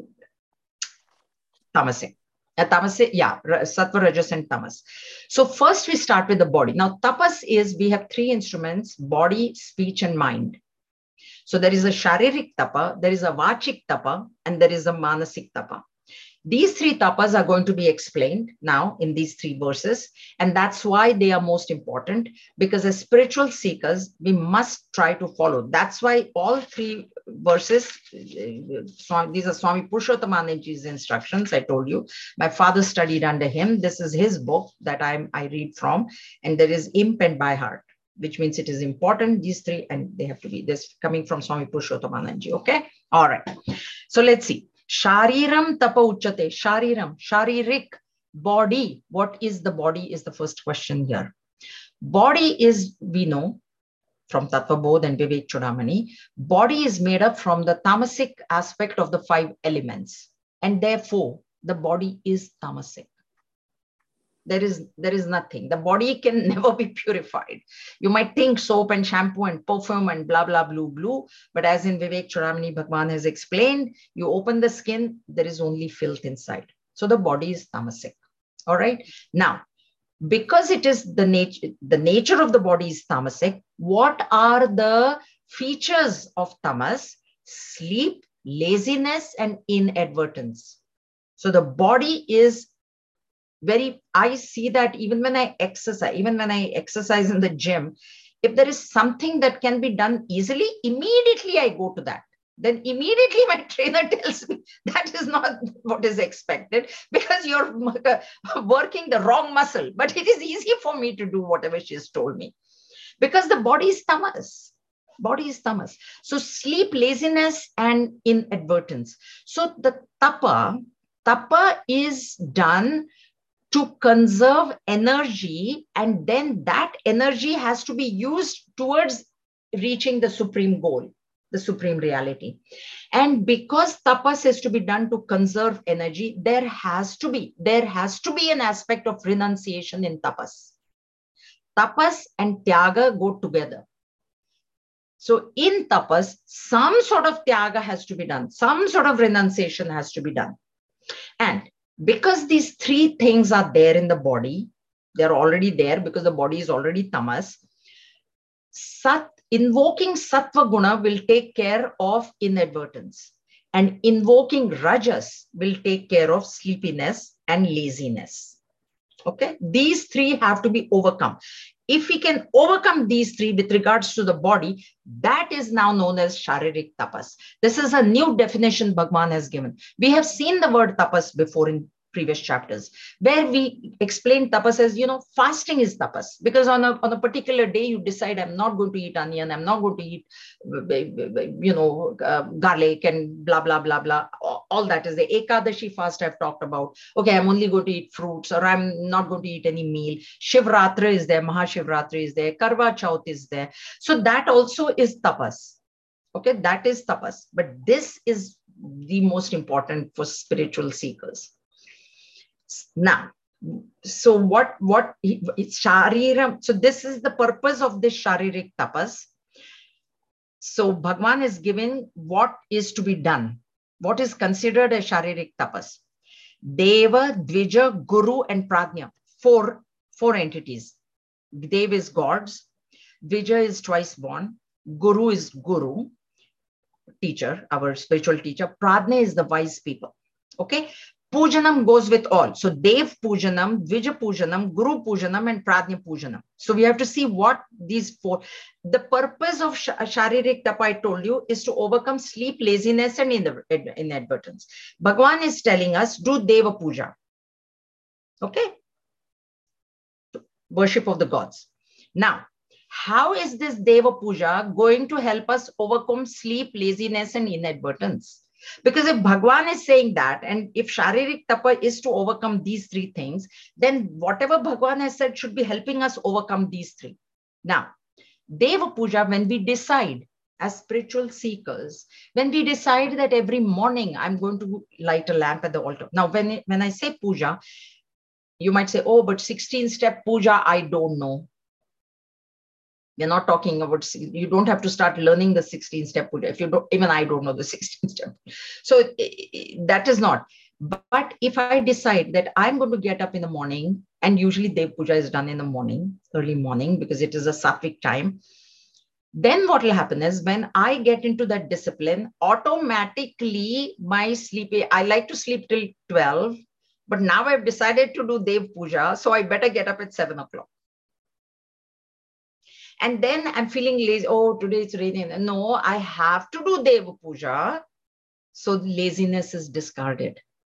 tamasic. Uh, tamas, yeah, sattva, rajas, and tamas. So first we start with the body. Now, tapas is, we have three instruments, body, speech, and mind. So there is a sharirik tapa, there is a vachik tapa, and there is a manasik tapa. These three tapas are going to be explained now in these three verses. And that's why they are most important, because as spiritual seekers, we must try to follow. That's why all three verses, these are Swami Purushothamanandaji's instructions. I told you, my father studied under him. This is his book that I'm, I read from. And there is imp and by heart, which means it is important, these three, and they have to be this coming from Swami Purushothamanandaji. Okay. All right. So let's see. Shariram tapa uchate. Shariram, sharirik, body. What is the body is the first question here. Body is, we know from Tattva Bodh and Vivek Chudamani, body is made up from the tamasic aspect of the five elements. And therefore, the body is tamasic. There is, there is nothing. The body can never be purified. You might think soap and shampoo and perfume and blah, blah, blue, blue. But as in Vivek Chudamani Bhagwan has explained, you open the skin, there is only filth inside. So the body is tamasic. All right. Now, because it is the nature, the nature of the body is tamasic, what are the features of tamas? Sleep, laziness, and inadvertence. So the body is very, I see that even when I exercise, even when I exercise in the gym, If there is something that can be done easily, immediately I go to that. Then immediately my trainer tells me that is not what is expected because you're working the wrong muscle. But it is easy for me to do whatever she has told me because the body is tamas. Body is tamas. So sleep, laziness, and inadvertence. So the tapa, tapa is done to conserve energy, and then that energy has to be used towards reaching the supreme goal, the supreme reality. And because tapas is to be done to conserve energy, there has to be, there has to be an aspect of renunciation in tapas. Tapas and tyaga go together. So in tapas, some sort of tyaga has to be done. Some sort of renunciation has to be done. And because these three things are there in the body, they're already there because the body is already tamas. Sat, invoking sattva guna will take care of inadvertence. And invoking rajas will take care of sleepiness and laziness. Okay, these three have to be overcome. If we can overcome these three with regards to the body, that is now known as Sharirik Tapas. This is a new definition Bhagwan has given. We have seen the word tapas before in previous chapters, where we explain tapas as, you know, fasting is tapas. Because on a, on a particular day, you decide, I'm not going to eat onion, I'm not going to eat, you know, uh, garlic and blah, blah, blah, blah. All that is the Ekadashi fast I've talked about. Okay, I'm only going to eat fruits, or I'm not going to eat any meal. Shivratra is there, Mahashivratri is there, Karva Chauth is there. So that also is tapas. Okay, that is tapas. But this is the most important for spiritual seekers. Now, so what, what, it's Shariram. So this is the purpose of this Sharirik tapas. So Bhagwan is given what is to be done. What is considered a Sharirik tapas? Deva, Dvija, Guru, and Prajna. Four, four entities. Dev is gods. Dvija is twice born. Guru is guru, teacher, our spiritual teacher. Prajna is the wise people. Okay. Pujanam goes with all. So Dev Pujanam, Dvija Pujanam, Guru Pujanam, and Prajna Pujanam. So we have to see what these four, the purpose of sh Sharirik Tapa, I told you, is to overcome sleep, laziness, and inadvertence. Bhagwan is telling us, do Deva Puja. Okay? Worship of the gods. Now, how is this Deva Puja going to help us overcome sleep, laziness, and inadvertence? Because if Bhagwan is saying that, and if Sharirik Tapa is to overcome these three things, then whatever Bhagwan has said should be helping us overcome these three. Now, Deva Puja, when we decide as spiritual seekers, when we decide that every morning I'm going to light a lamp at the altar. Now, when, when I say puja, you might say, oh, but sixteen step puja, I don't know. We're not talking about, you don't have to start learning the sixteen step puja. If you don't, even I don't know the sixteen step. So that is not. But if I decide that I'm going to get up in the morning, and usually Dev Puja is done in the morning, early morning, because it is a sattvic time, then what will happen is when I get into that discipline, automatically my sleep, I like to sleep till twelve, but now I've decided to do Dev Puja, so I better get up at seven o'clock. And then I'm feeling lazy. Oh, today it's raining. No, I have to do Deva Puja. So laziness is discarded.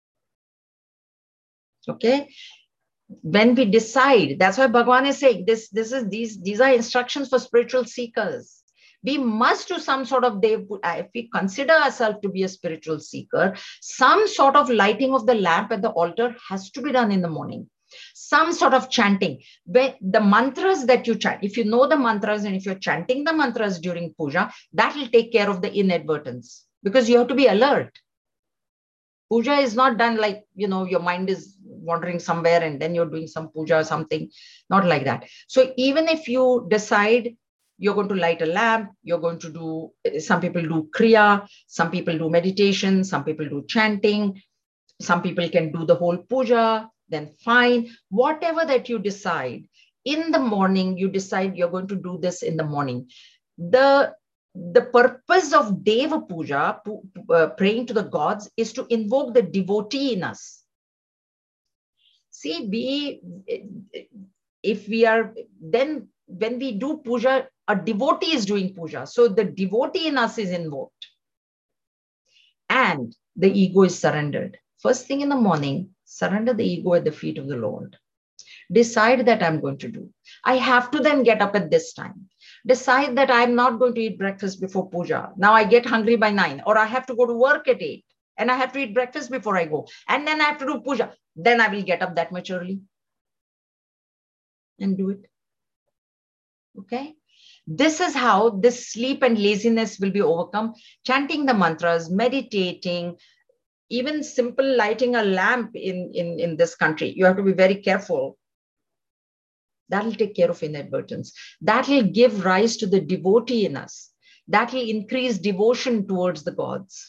Okay. When we decide, that's why Bhagwan is saying this, this is, these, these are instructions for spiritual seekers. We must do some sort of Deva Puja. If we consider ourselves to be a spiritual seeker, some sort of lighting of the lamp at the altar has to be done in the morning. Some sort of chanting, where the mantras that you chant, if you know the mantras and if you're chanting the mantras during puja, that will take care of the inadvertence because you have to be alert. Puja is not done like, you know, your mind is wandering somewhere and then you're doing some puja or something, not like that. So even if you decide you're going to light a lamp, you're going to do, some people do kriya, some people do meditation, some people do chanting, some people can do the whole puja, then fine. Whatever that you decide, in the morning, you decide you're going to do this in the morning. The, the purpose of Deva Puja, uh, praying to the gods, is to invoke the devotee in us. See, we, if we are, then when we do puja A devotee is doing puja. So the devotee in us is invoked. And the ego is surrendered. First thing in the morning, surrender the ego at the feet of the Lord. Decide that I'm going to do. I have to then get up at this time. Decide that I'm not going to eat breakfast before puja. Now I get hungry by nine, or I have to go to work at eight, and I have to eat breakfast before I go. And then I have to do puja. Then I will get up that much early and do it. Okay? This is how this sleep and laziness will be overcome. Chanting the mantras, meditating, even simple lighting a lamp in, in, in this country. You have to be very careful. That will take care of inadvertence. That will give rise to the devotee in us. That will increase devotion towards the gods.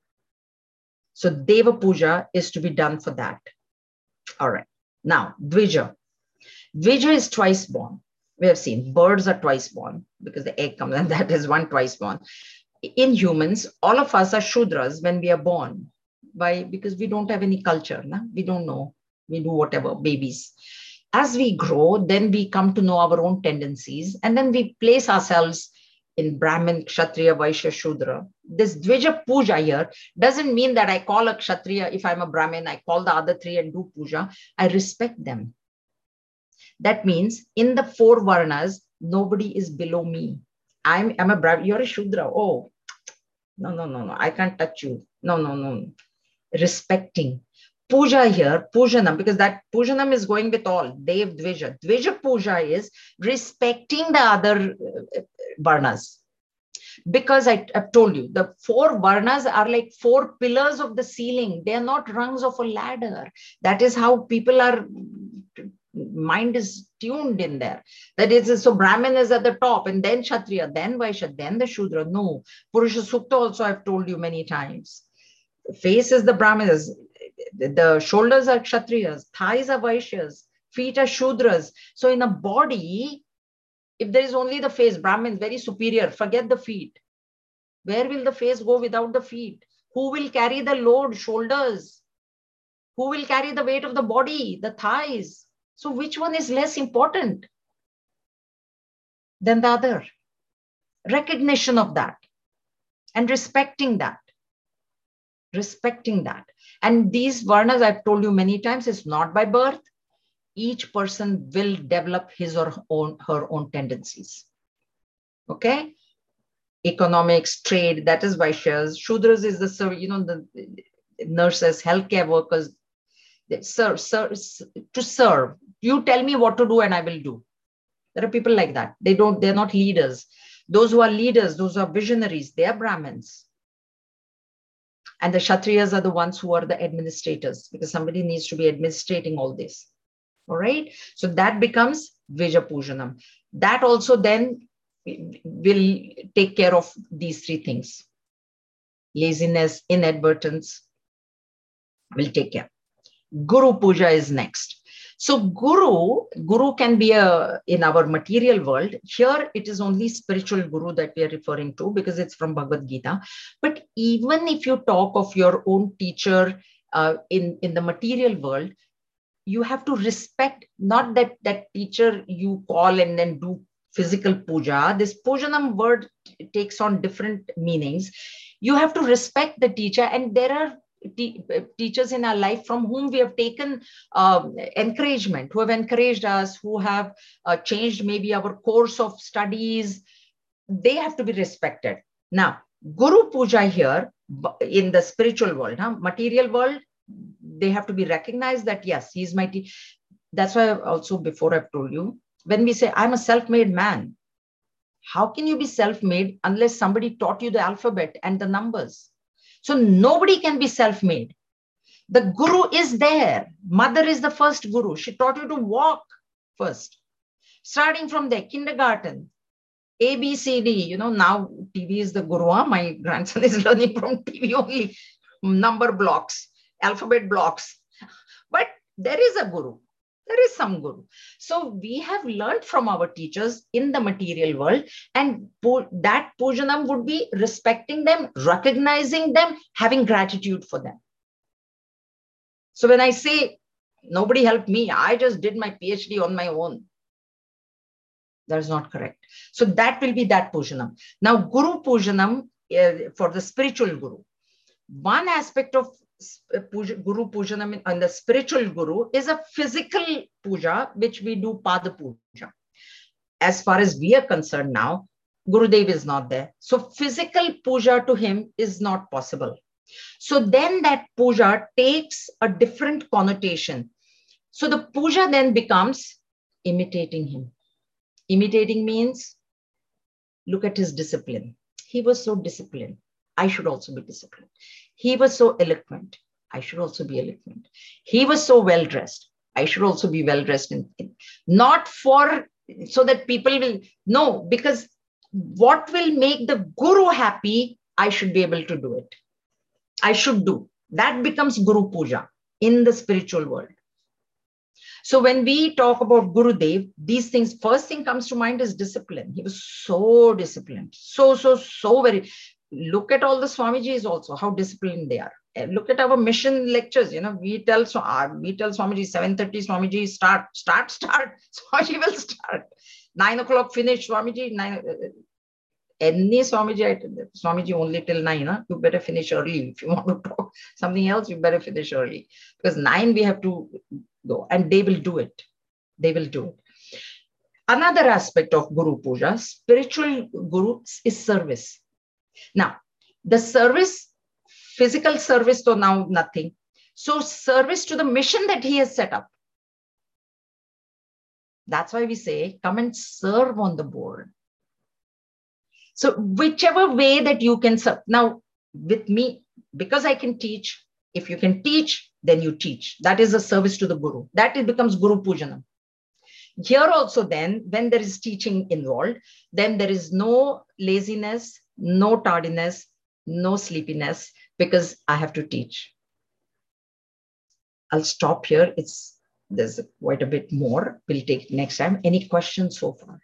So Deva Puja is to be done for that. All right. Now, Dvija. Dvija is twice born. We have seen birds are twice born because the egg comes, and that is one twice born. In humans, all of us are Shudras when we are born. By, because we don't have any culture. Na? We don't know. We do whatever, babies. As we grow, then we come to know our own tendencies, and then we place ourselves in Brahmin, Kshatriya, Vaishya, Shudra. This Dvija Puja here doesn't mean that I call a Kshatriya, if I'm a Brahmin, I call the other three and do puja. I respect them. That means in the four Varnas, nobody is below me. I'm, I'm a Brahmin, you're a Shudra. Oh, no, no, no, no, I can't touch you. No, no, no. Respecting. Puja here, Pujanam, because that Pujanam is going with all, Dev Dvija. Dvija Puja is respecting the other uh, Varnas. Because I, I've told you, the four Varnas are like four pillars of the ceiling. They are not rungs of a ladder. That is how people are, mind is tuned in there. That is, so Brahmin is at the top, and then Kshatriya, then Vaishya, then the Shudra. No. Purusha Sukta also I've told you many times. Face is the Brahmanas. The shoulders are Kshatriyas, thighs are Vaishyas, feet are Shudras. So in a body, if there is only the face, Brahmin, very superior, forget the feet. Where will the face go without the feet? Who will carry the load? Shoulders. Who will carry the weight of the body? The thighs. So which one is less important than the other? Recognition of that and respecting that. Respecting that. And these Varnas, I've told you many times, is not by birth. Each person will develop his or own, her own tendencies. Okay? Economics, trade, that is Vaishyas. Shudras is the, you know, the nurses, healthcare workers. They serve, serve, to serve. You tell me what to do and I will do. There are people like that. They don't, they're not leaders. Those who are leaders, those who are visionaries, they are Brahmins. And the Kshatriyas are the ones who are the administrators, because somebody needs to be administrating all this. All right. So that becomes Dvija Pujanam. That also then will take care of these three things. Laziness, inadvertence will take care. Guru Puja is next. So Guru, Guru can be a, in our material world. Here it is only spiritual Guru that we are referring to because it's from Bhagavad Gita. But even if you talk of your own teacher uh, in, in the material world, you have to respect not that that teacher you call and then do physical puja. This pujanam word takes on different meanings. You have to respect the teacher, and there are te teachers in our life from whom we have taken uh, encouragement, who have encouraged us, who have uh, changed maybe our course of studies. They have to be respected. Now, Guru Puja here in the spiritual world, huh? Material world, they have to be recognized that, yes, he's my teacher. That's why I've also before I've told you, when we say, I'm a self-made man, how can you be self-made unless somebody taught you the alphabet and the numbers? So nobody can be self-made. The Guru is there. Mother is the first Guru. She taught you to walk first. Starting from there, kindergarten, A, B, C, D. You know, now T V is the Guru. Huh? My grandson is learning from T V only. Number blocks, alphabet blocks. But there is a Guru. There is some Guru. So we have learned from our teachers in the material world, and that pujanam would be respecting them, recognizing them, having gratitude for them. So when I say nobody helped me, I just did my PhD on my own. That is not correct. So that will be that Pujanam. Now, Guru Pujanam uh, for the spiritual Guru. One aspect of puja, Guru Pujanam and the spiritual Guru is a physical puja, which we do Pada Puja. As far as we are concerned now, Gurudev is not there. So physical puja to him is not possible. So then that puja takes a different connotation. So the puja then becomes imitating him. Imitating means look at his discipline. He was so disciplined. I should also be disciplined. He was so eloquent. I should also be eloquent. He was so well dressed. I should also be well dressed. In, in, not for so that people will know, because what will make the Guru happy, I should be able to do it. I should do. That becomes Guru Puja in the spiritual world. So when we talk about Gurudev, these things, first thing comes to mind is discipline. He was so disciplined. So, so, so very. Look at all the Swamijis also, how disciplined they are. And look at our mission lectures. You know, we tell, so, uh, we tell Swamiji, seven thirty, Swamiji, start, start, start. Swamiji will start. nine o'clock finish, Swamiji. Nine, uh, any Swamiji, Swamiji only till nine. Huh? You better finish early. If you want to talk something else, you better finish early. Because nine we have to go. And they will do it. They will do it. Another aspect of Guru Puja, spiritual Guru, is service. Now, the service, physical service, to now nothing. So service to the mission that he has set up. That's why we say, come and serve on the board. So whichever way that you can serve. Now, with me, because I can teach, if you can teach, then you teach. That is a service to the Guru. That it becomes Guru Pujanam. Here also then, when there is teaching involved, then there is no laziness, no tardiness, no sleepiness, because I have to teach. I'll stop here. It's there's quite a bit more. We'll take it next time. Any questions so far?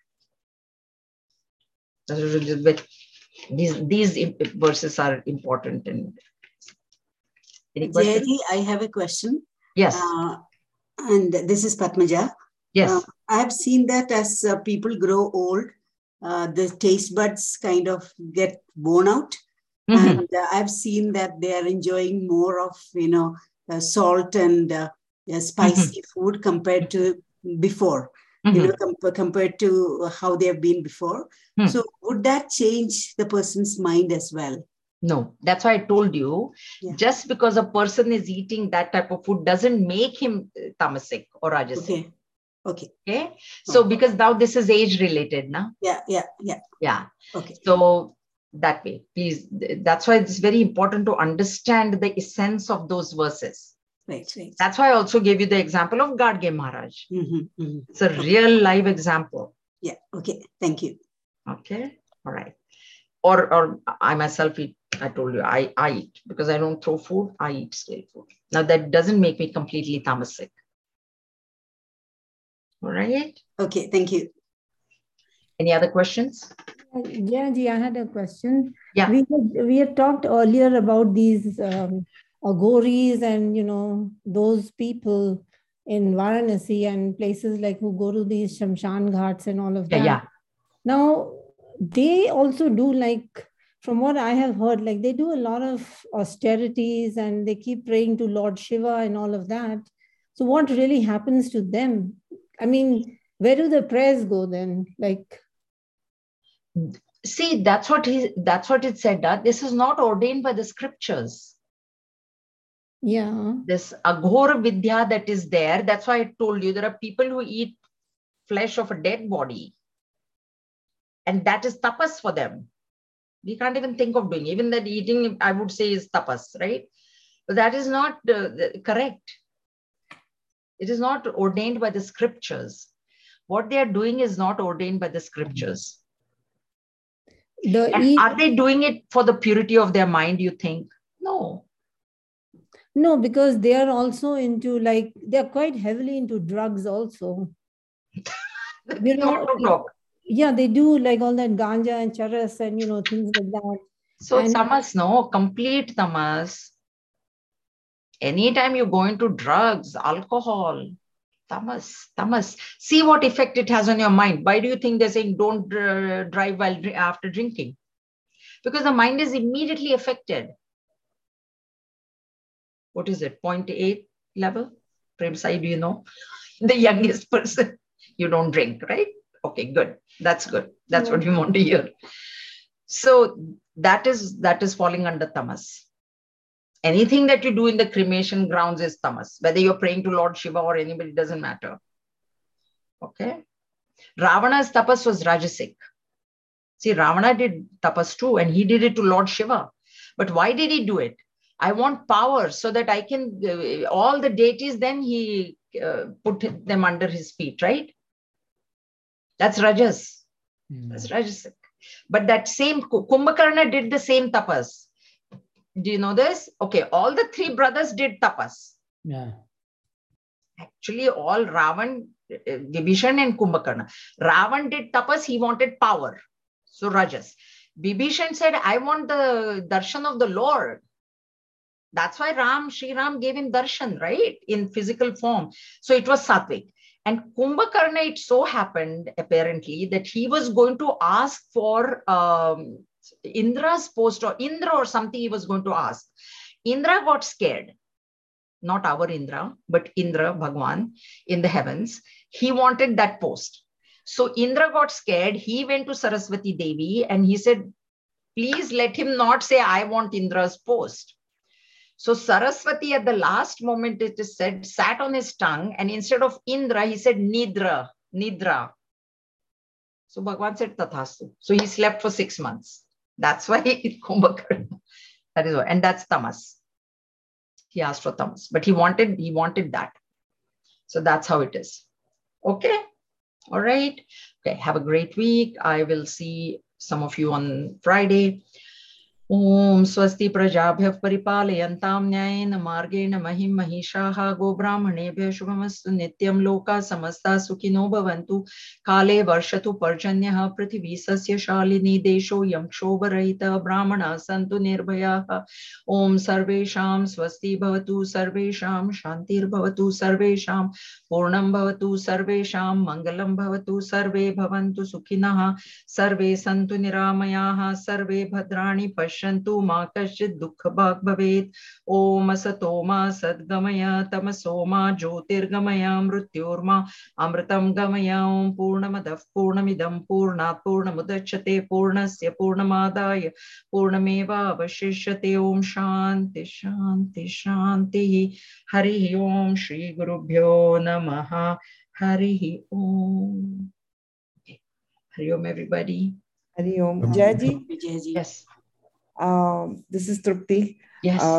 These, these verses are important. And any questions? Jerry, I have a question. Yes. Uh, and this is Padmaja. Yes. Uh, I have seen that as uh, people grow old, uh, the taste buds kind of get worn out. Mm-hmm. And uh, I've seen that they are enjoying more of, you know, uh, salt and uh, uh, spicy mm-hmm. food compared to before, mm-hmm. you know, com- compared to how they have been before. Mm-hmm. So would that change the person's mind as well? No, that's why I told you, yeah. Just because a person is eating that type of food doesn't make him tamasic or rajasic. Okay. Okay. Okay. So okay. Because now this is age related, now. Yeah. Yeah. Yeah. Yeah. Okay. So that way, please. That's why it's very important to understand the essence of those verses. Right. Right. That's why I also gave you the example of Gadge Maharaj. Mm-hmm, mm-hmm. It's a real live example. Yeah. Okay. Thank you. Okay. All right. Or, or I myself eat. I told you, I, I eat because I don't throw food. I eat stale food. Now that doesn't make me completely tamasic. All right. Okay, thank you. Any other questions? Yeah, Ji, I had a question. Yeah. We had, we had talked earlier about these um, Aghoris and, you know, those people in Varanasi and places like who go to these Shamshan Ghats and all of that. Yeah, yeah. Now, they also do, like, from what I have heard, like they do a lot of austerities and they keep praying to Lord Shiva and all of that. So what really happens to them? I mean, where do the prayers go then? Like, see, that's what he, that's what it said. That this is not ordained by the scriptures. Yeah. This Aghora Vidya that is there. That's why I told you there are people who eat flesh of a dead body. And that is tapas for them. We can't even think of doing, even that eating, I would say, is tapas, right? But that is not uh, correct. It is not ordained by the scriptures. What they are doing is not ordained by the scriptures. The and e- are they doing it for the purity of their mind, you think? No. No, because they are also into, like, they're quite heavily into drugs also. You know, not to talk. Yeah, they do like all that ganja and charas and, you know, things like that. So and, tamas, no, complete tamas. Anytime you go into drugs, alcohol, Tamas, tamas. See what effect it has on your mind. Why do you think they're saying don't uh, drive while after drinking? Because the mind is immediately affected. What is it? zero point eight level? Prem Sai, do you know? The youngest person. You don't drink, right? Okay, good. That's good. That's yeah. what we want to hear. So that is that is falling under tamas. Anything that you do in the cremation grounds is tamas. Whether you're praying to Lord Shiva or anybody, doesn't matter. Okay. Ravana's tapas was rajasic. See, Ravana did tapas too, and he did it to Lord Shiva. But why did he do it? I want power so that I can, uh, all the deities, then he uh, put them under his feet, right? That's rajas. Mm. That's rajasic. But that same, Kumbhakarna did the same tapas. Do you know this? Okay, all the three brothers did tapas. Yeah. Actually, all Ravan, Vibhishan and Kumbhakarna. Ravan did tapas, he wanted power. So rajas. Vibhishan said, I want the darshan of the Lord. That's why Ram, Sri Ram gave him darshan, right? In physical form. So it was sattvic. And Kumbhakarna, it so happened, apparently, that he was going to ask for um, Indra's post, or Indra or something he was going to ask. Indra got scared. Not our Indra, but Indra, Bhagwan, in the heavens. He wanted that post. So Indra got scared. He went to Saraswati Devi and he said, please let him not say, I want Indra's post. So Saraswati at the last moment, it is said, sat on his tongue, and instead of Indra, he said Nidra, Nidra. So Bhagwan said Tathastu. So he slept for six months. That's why it Kumbhakarna. That is why, and that's tamas. He asked for tamas, but he wanted, he wanted that. So that's how it is. Okay. All right. Okay. Have a great week. I will see some of you on Friday. Om swasti prajabhyav paripalayantam nyayena margena mahim mahishaha go brahmanebhya shubhamastu nityam loka samasta sukhino bhavantu kale varshatu parjanyaha prithvi sasya shalini desho yamkshobarahita brahmana santu nirbhayaha. Om sarvesham swasti bhavatu sarvesham shantir bhavatu sarvesham purnam bhavatu sarvesham mangalam bhavatu sarve bhavantu sukhinaha sarve santu niramayaha sarve bhadrani pashantu Shantu ma kashchit dukha bhag bhavet. Om asatoma sadgamaya tamasoma jyotirgamaya mrityorma amritam gamaya. Om purnamadav purnamidam purnat purnamudachyate purnasya purnamadaya purnameva avashishyate. Om shanti shanti shanti. Harihi Om. Shri Gurubhyo Namaha. Harihi Om. Okay. Hari Om, everybody. Hari Om. Jayaji? Yes. Um, this is Trupti. Yes. Uh,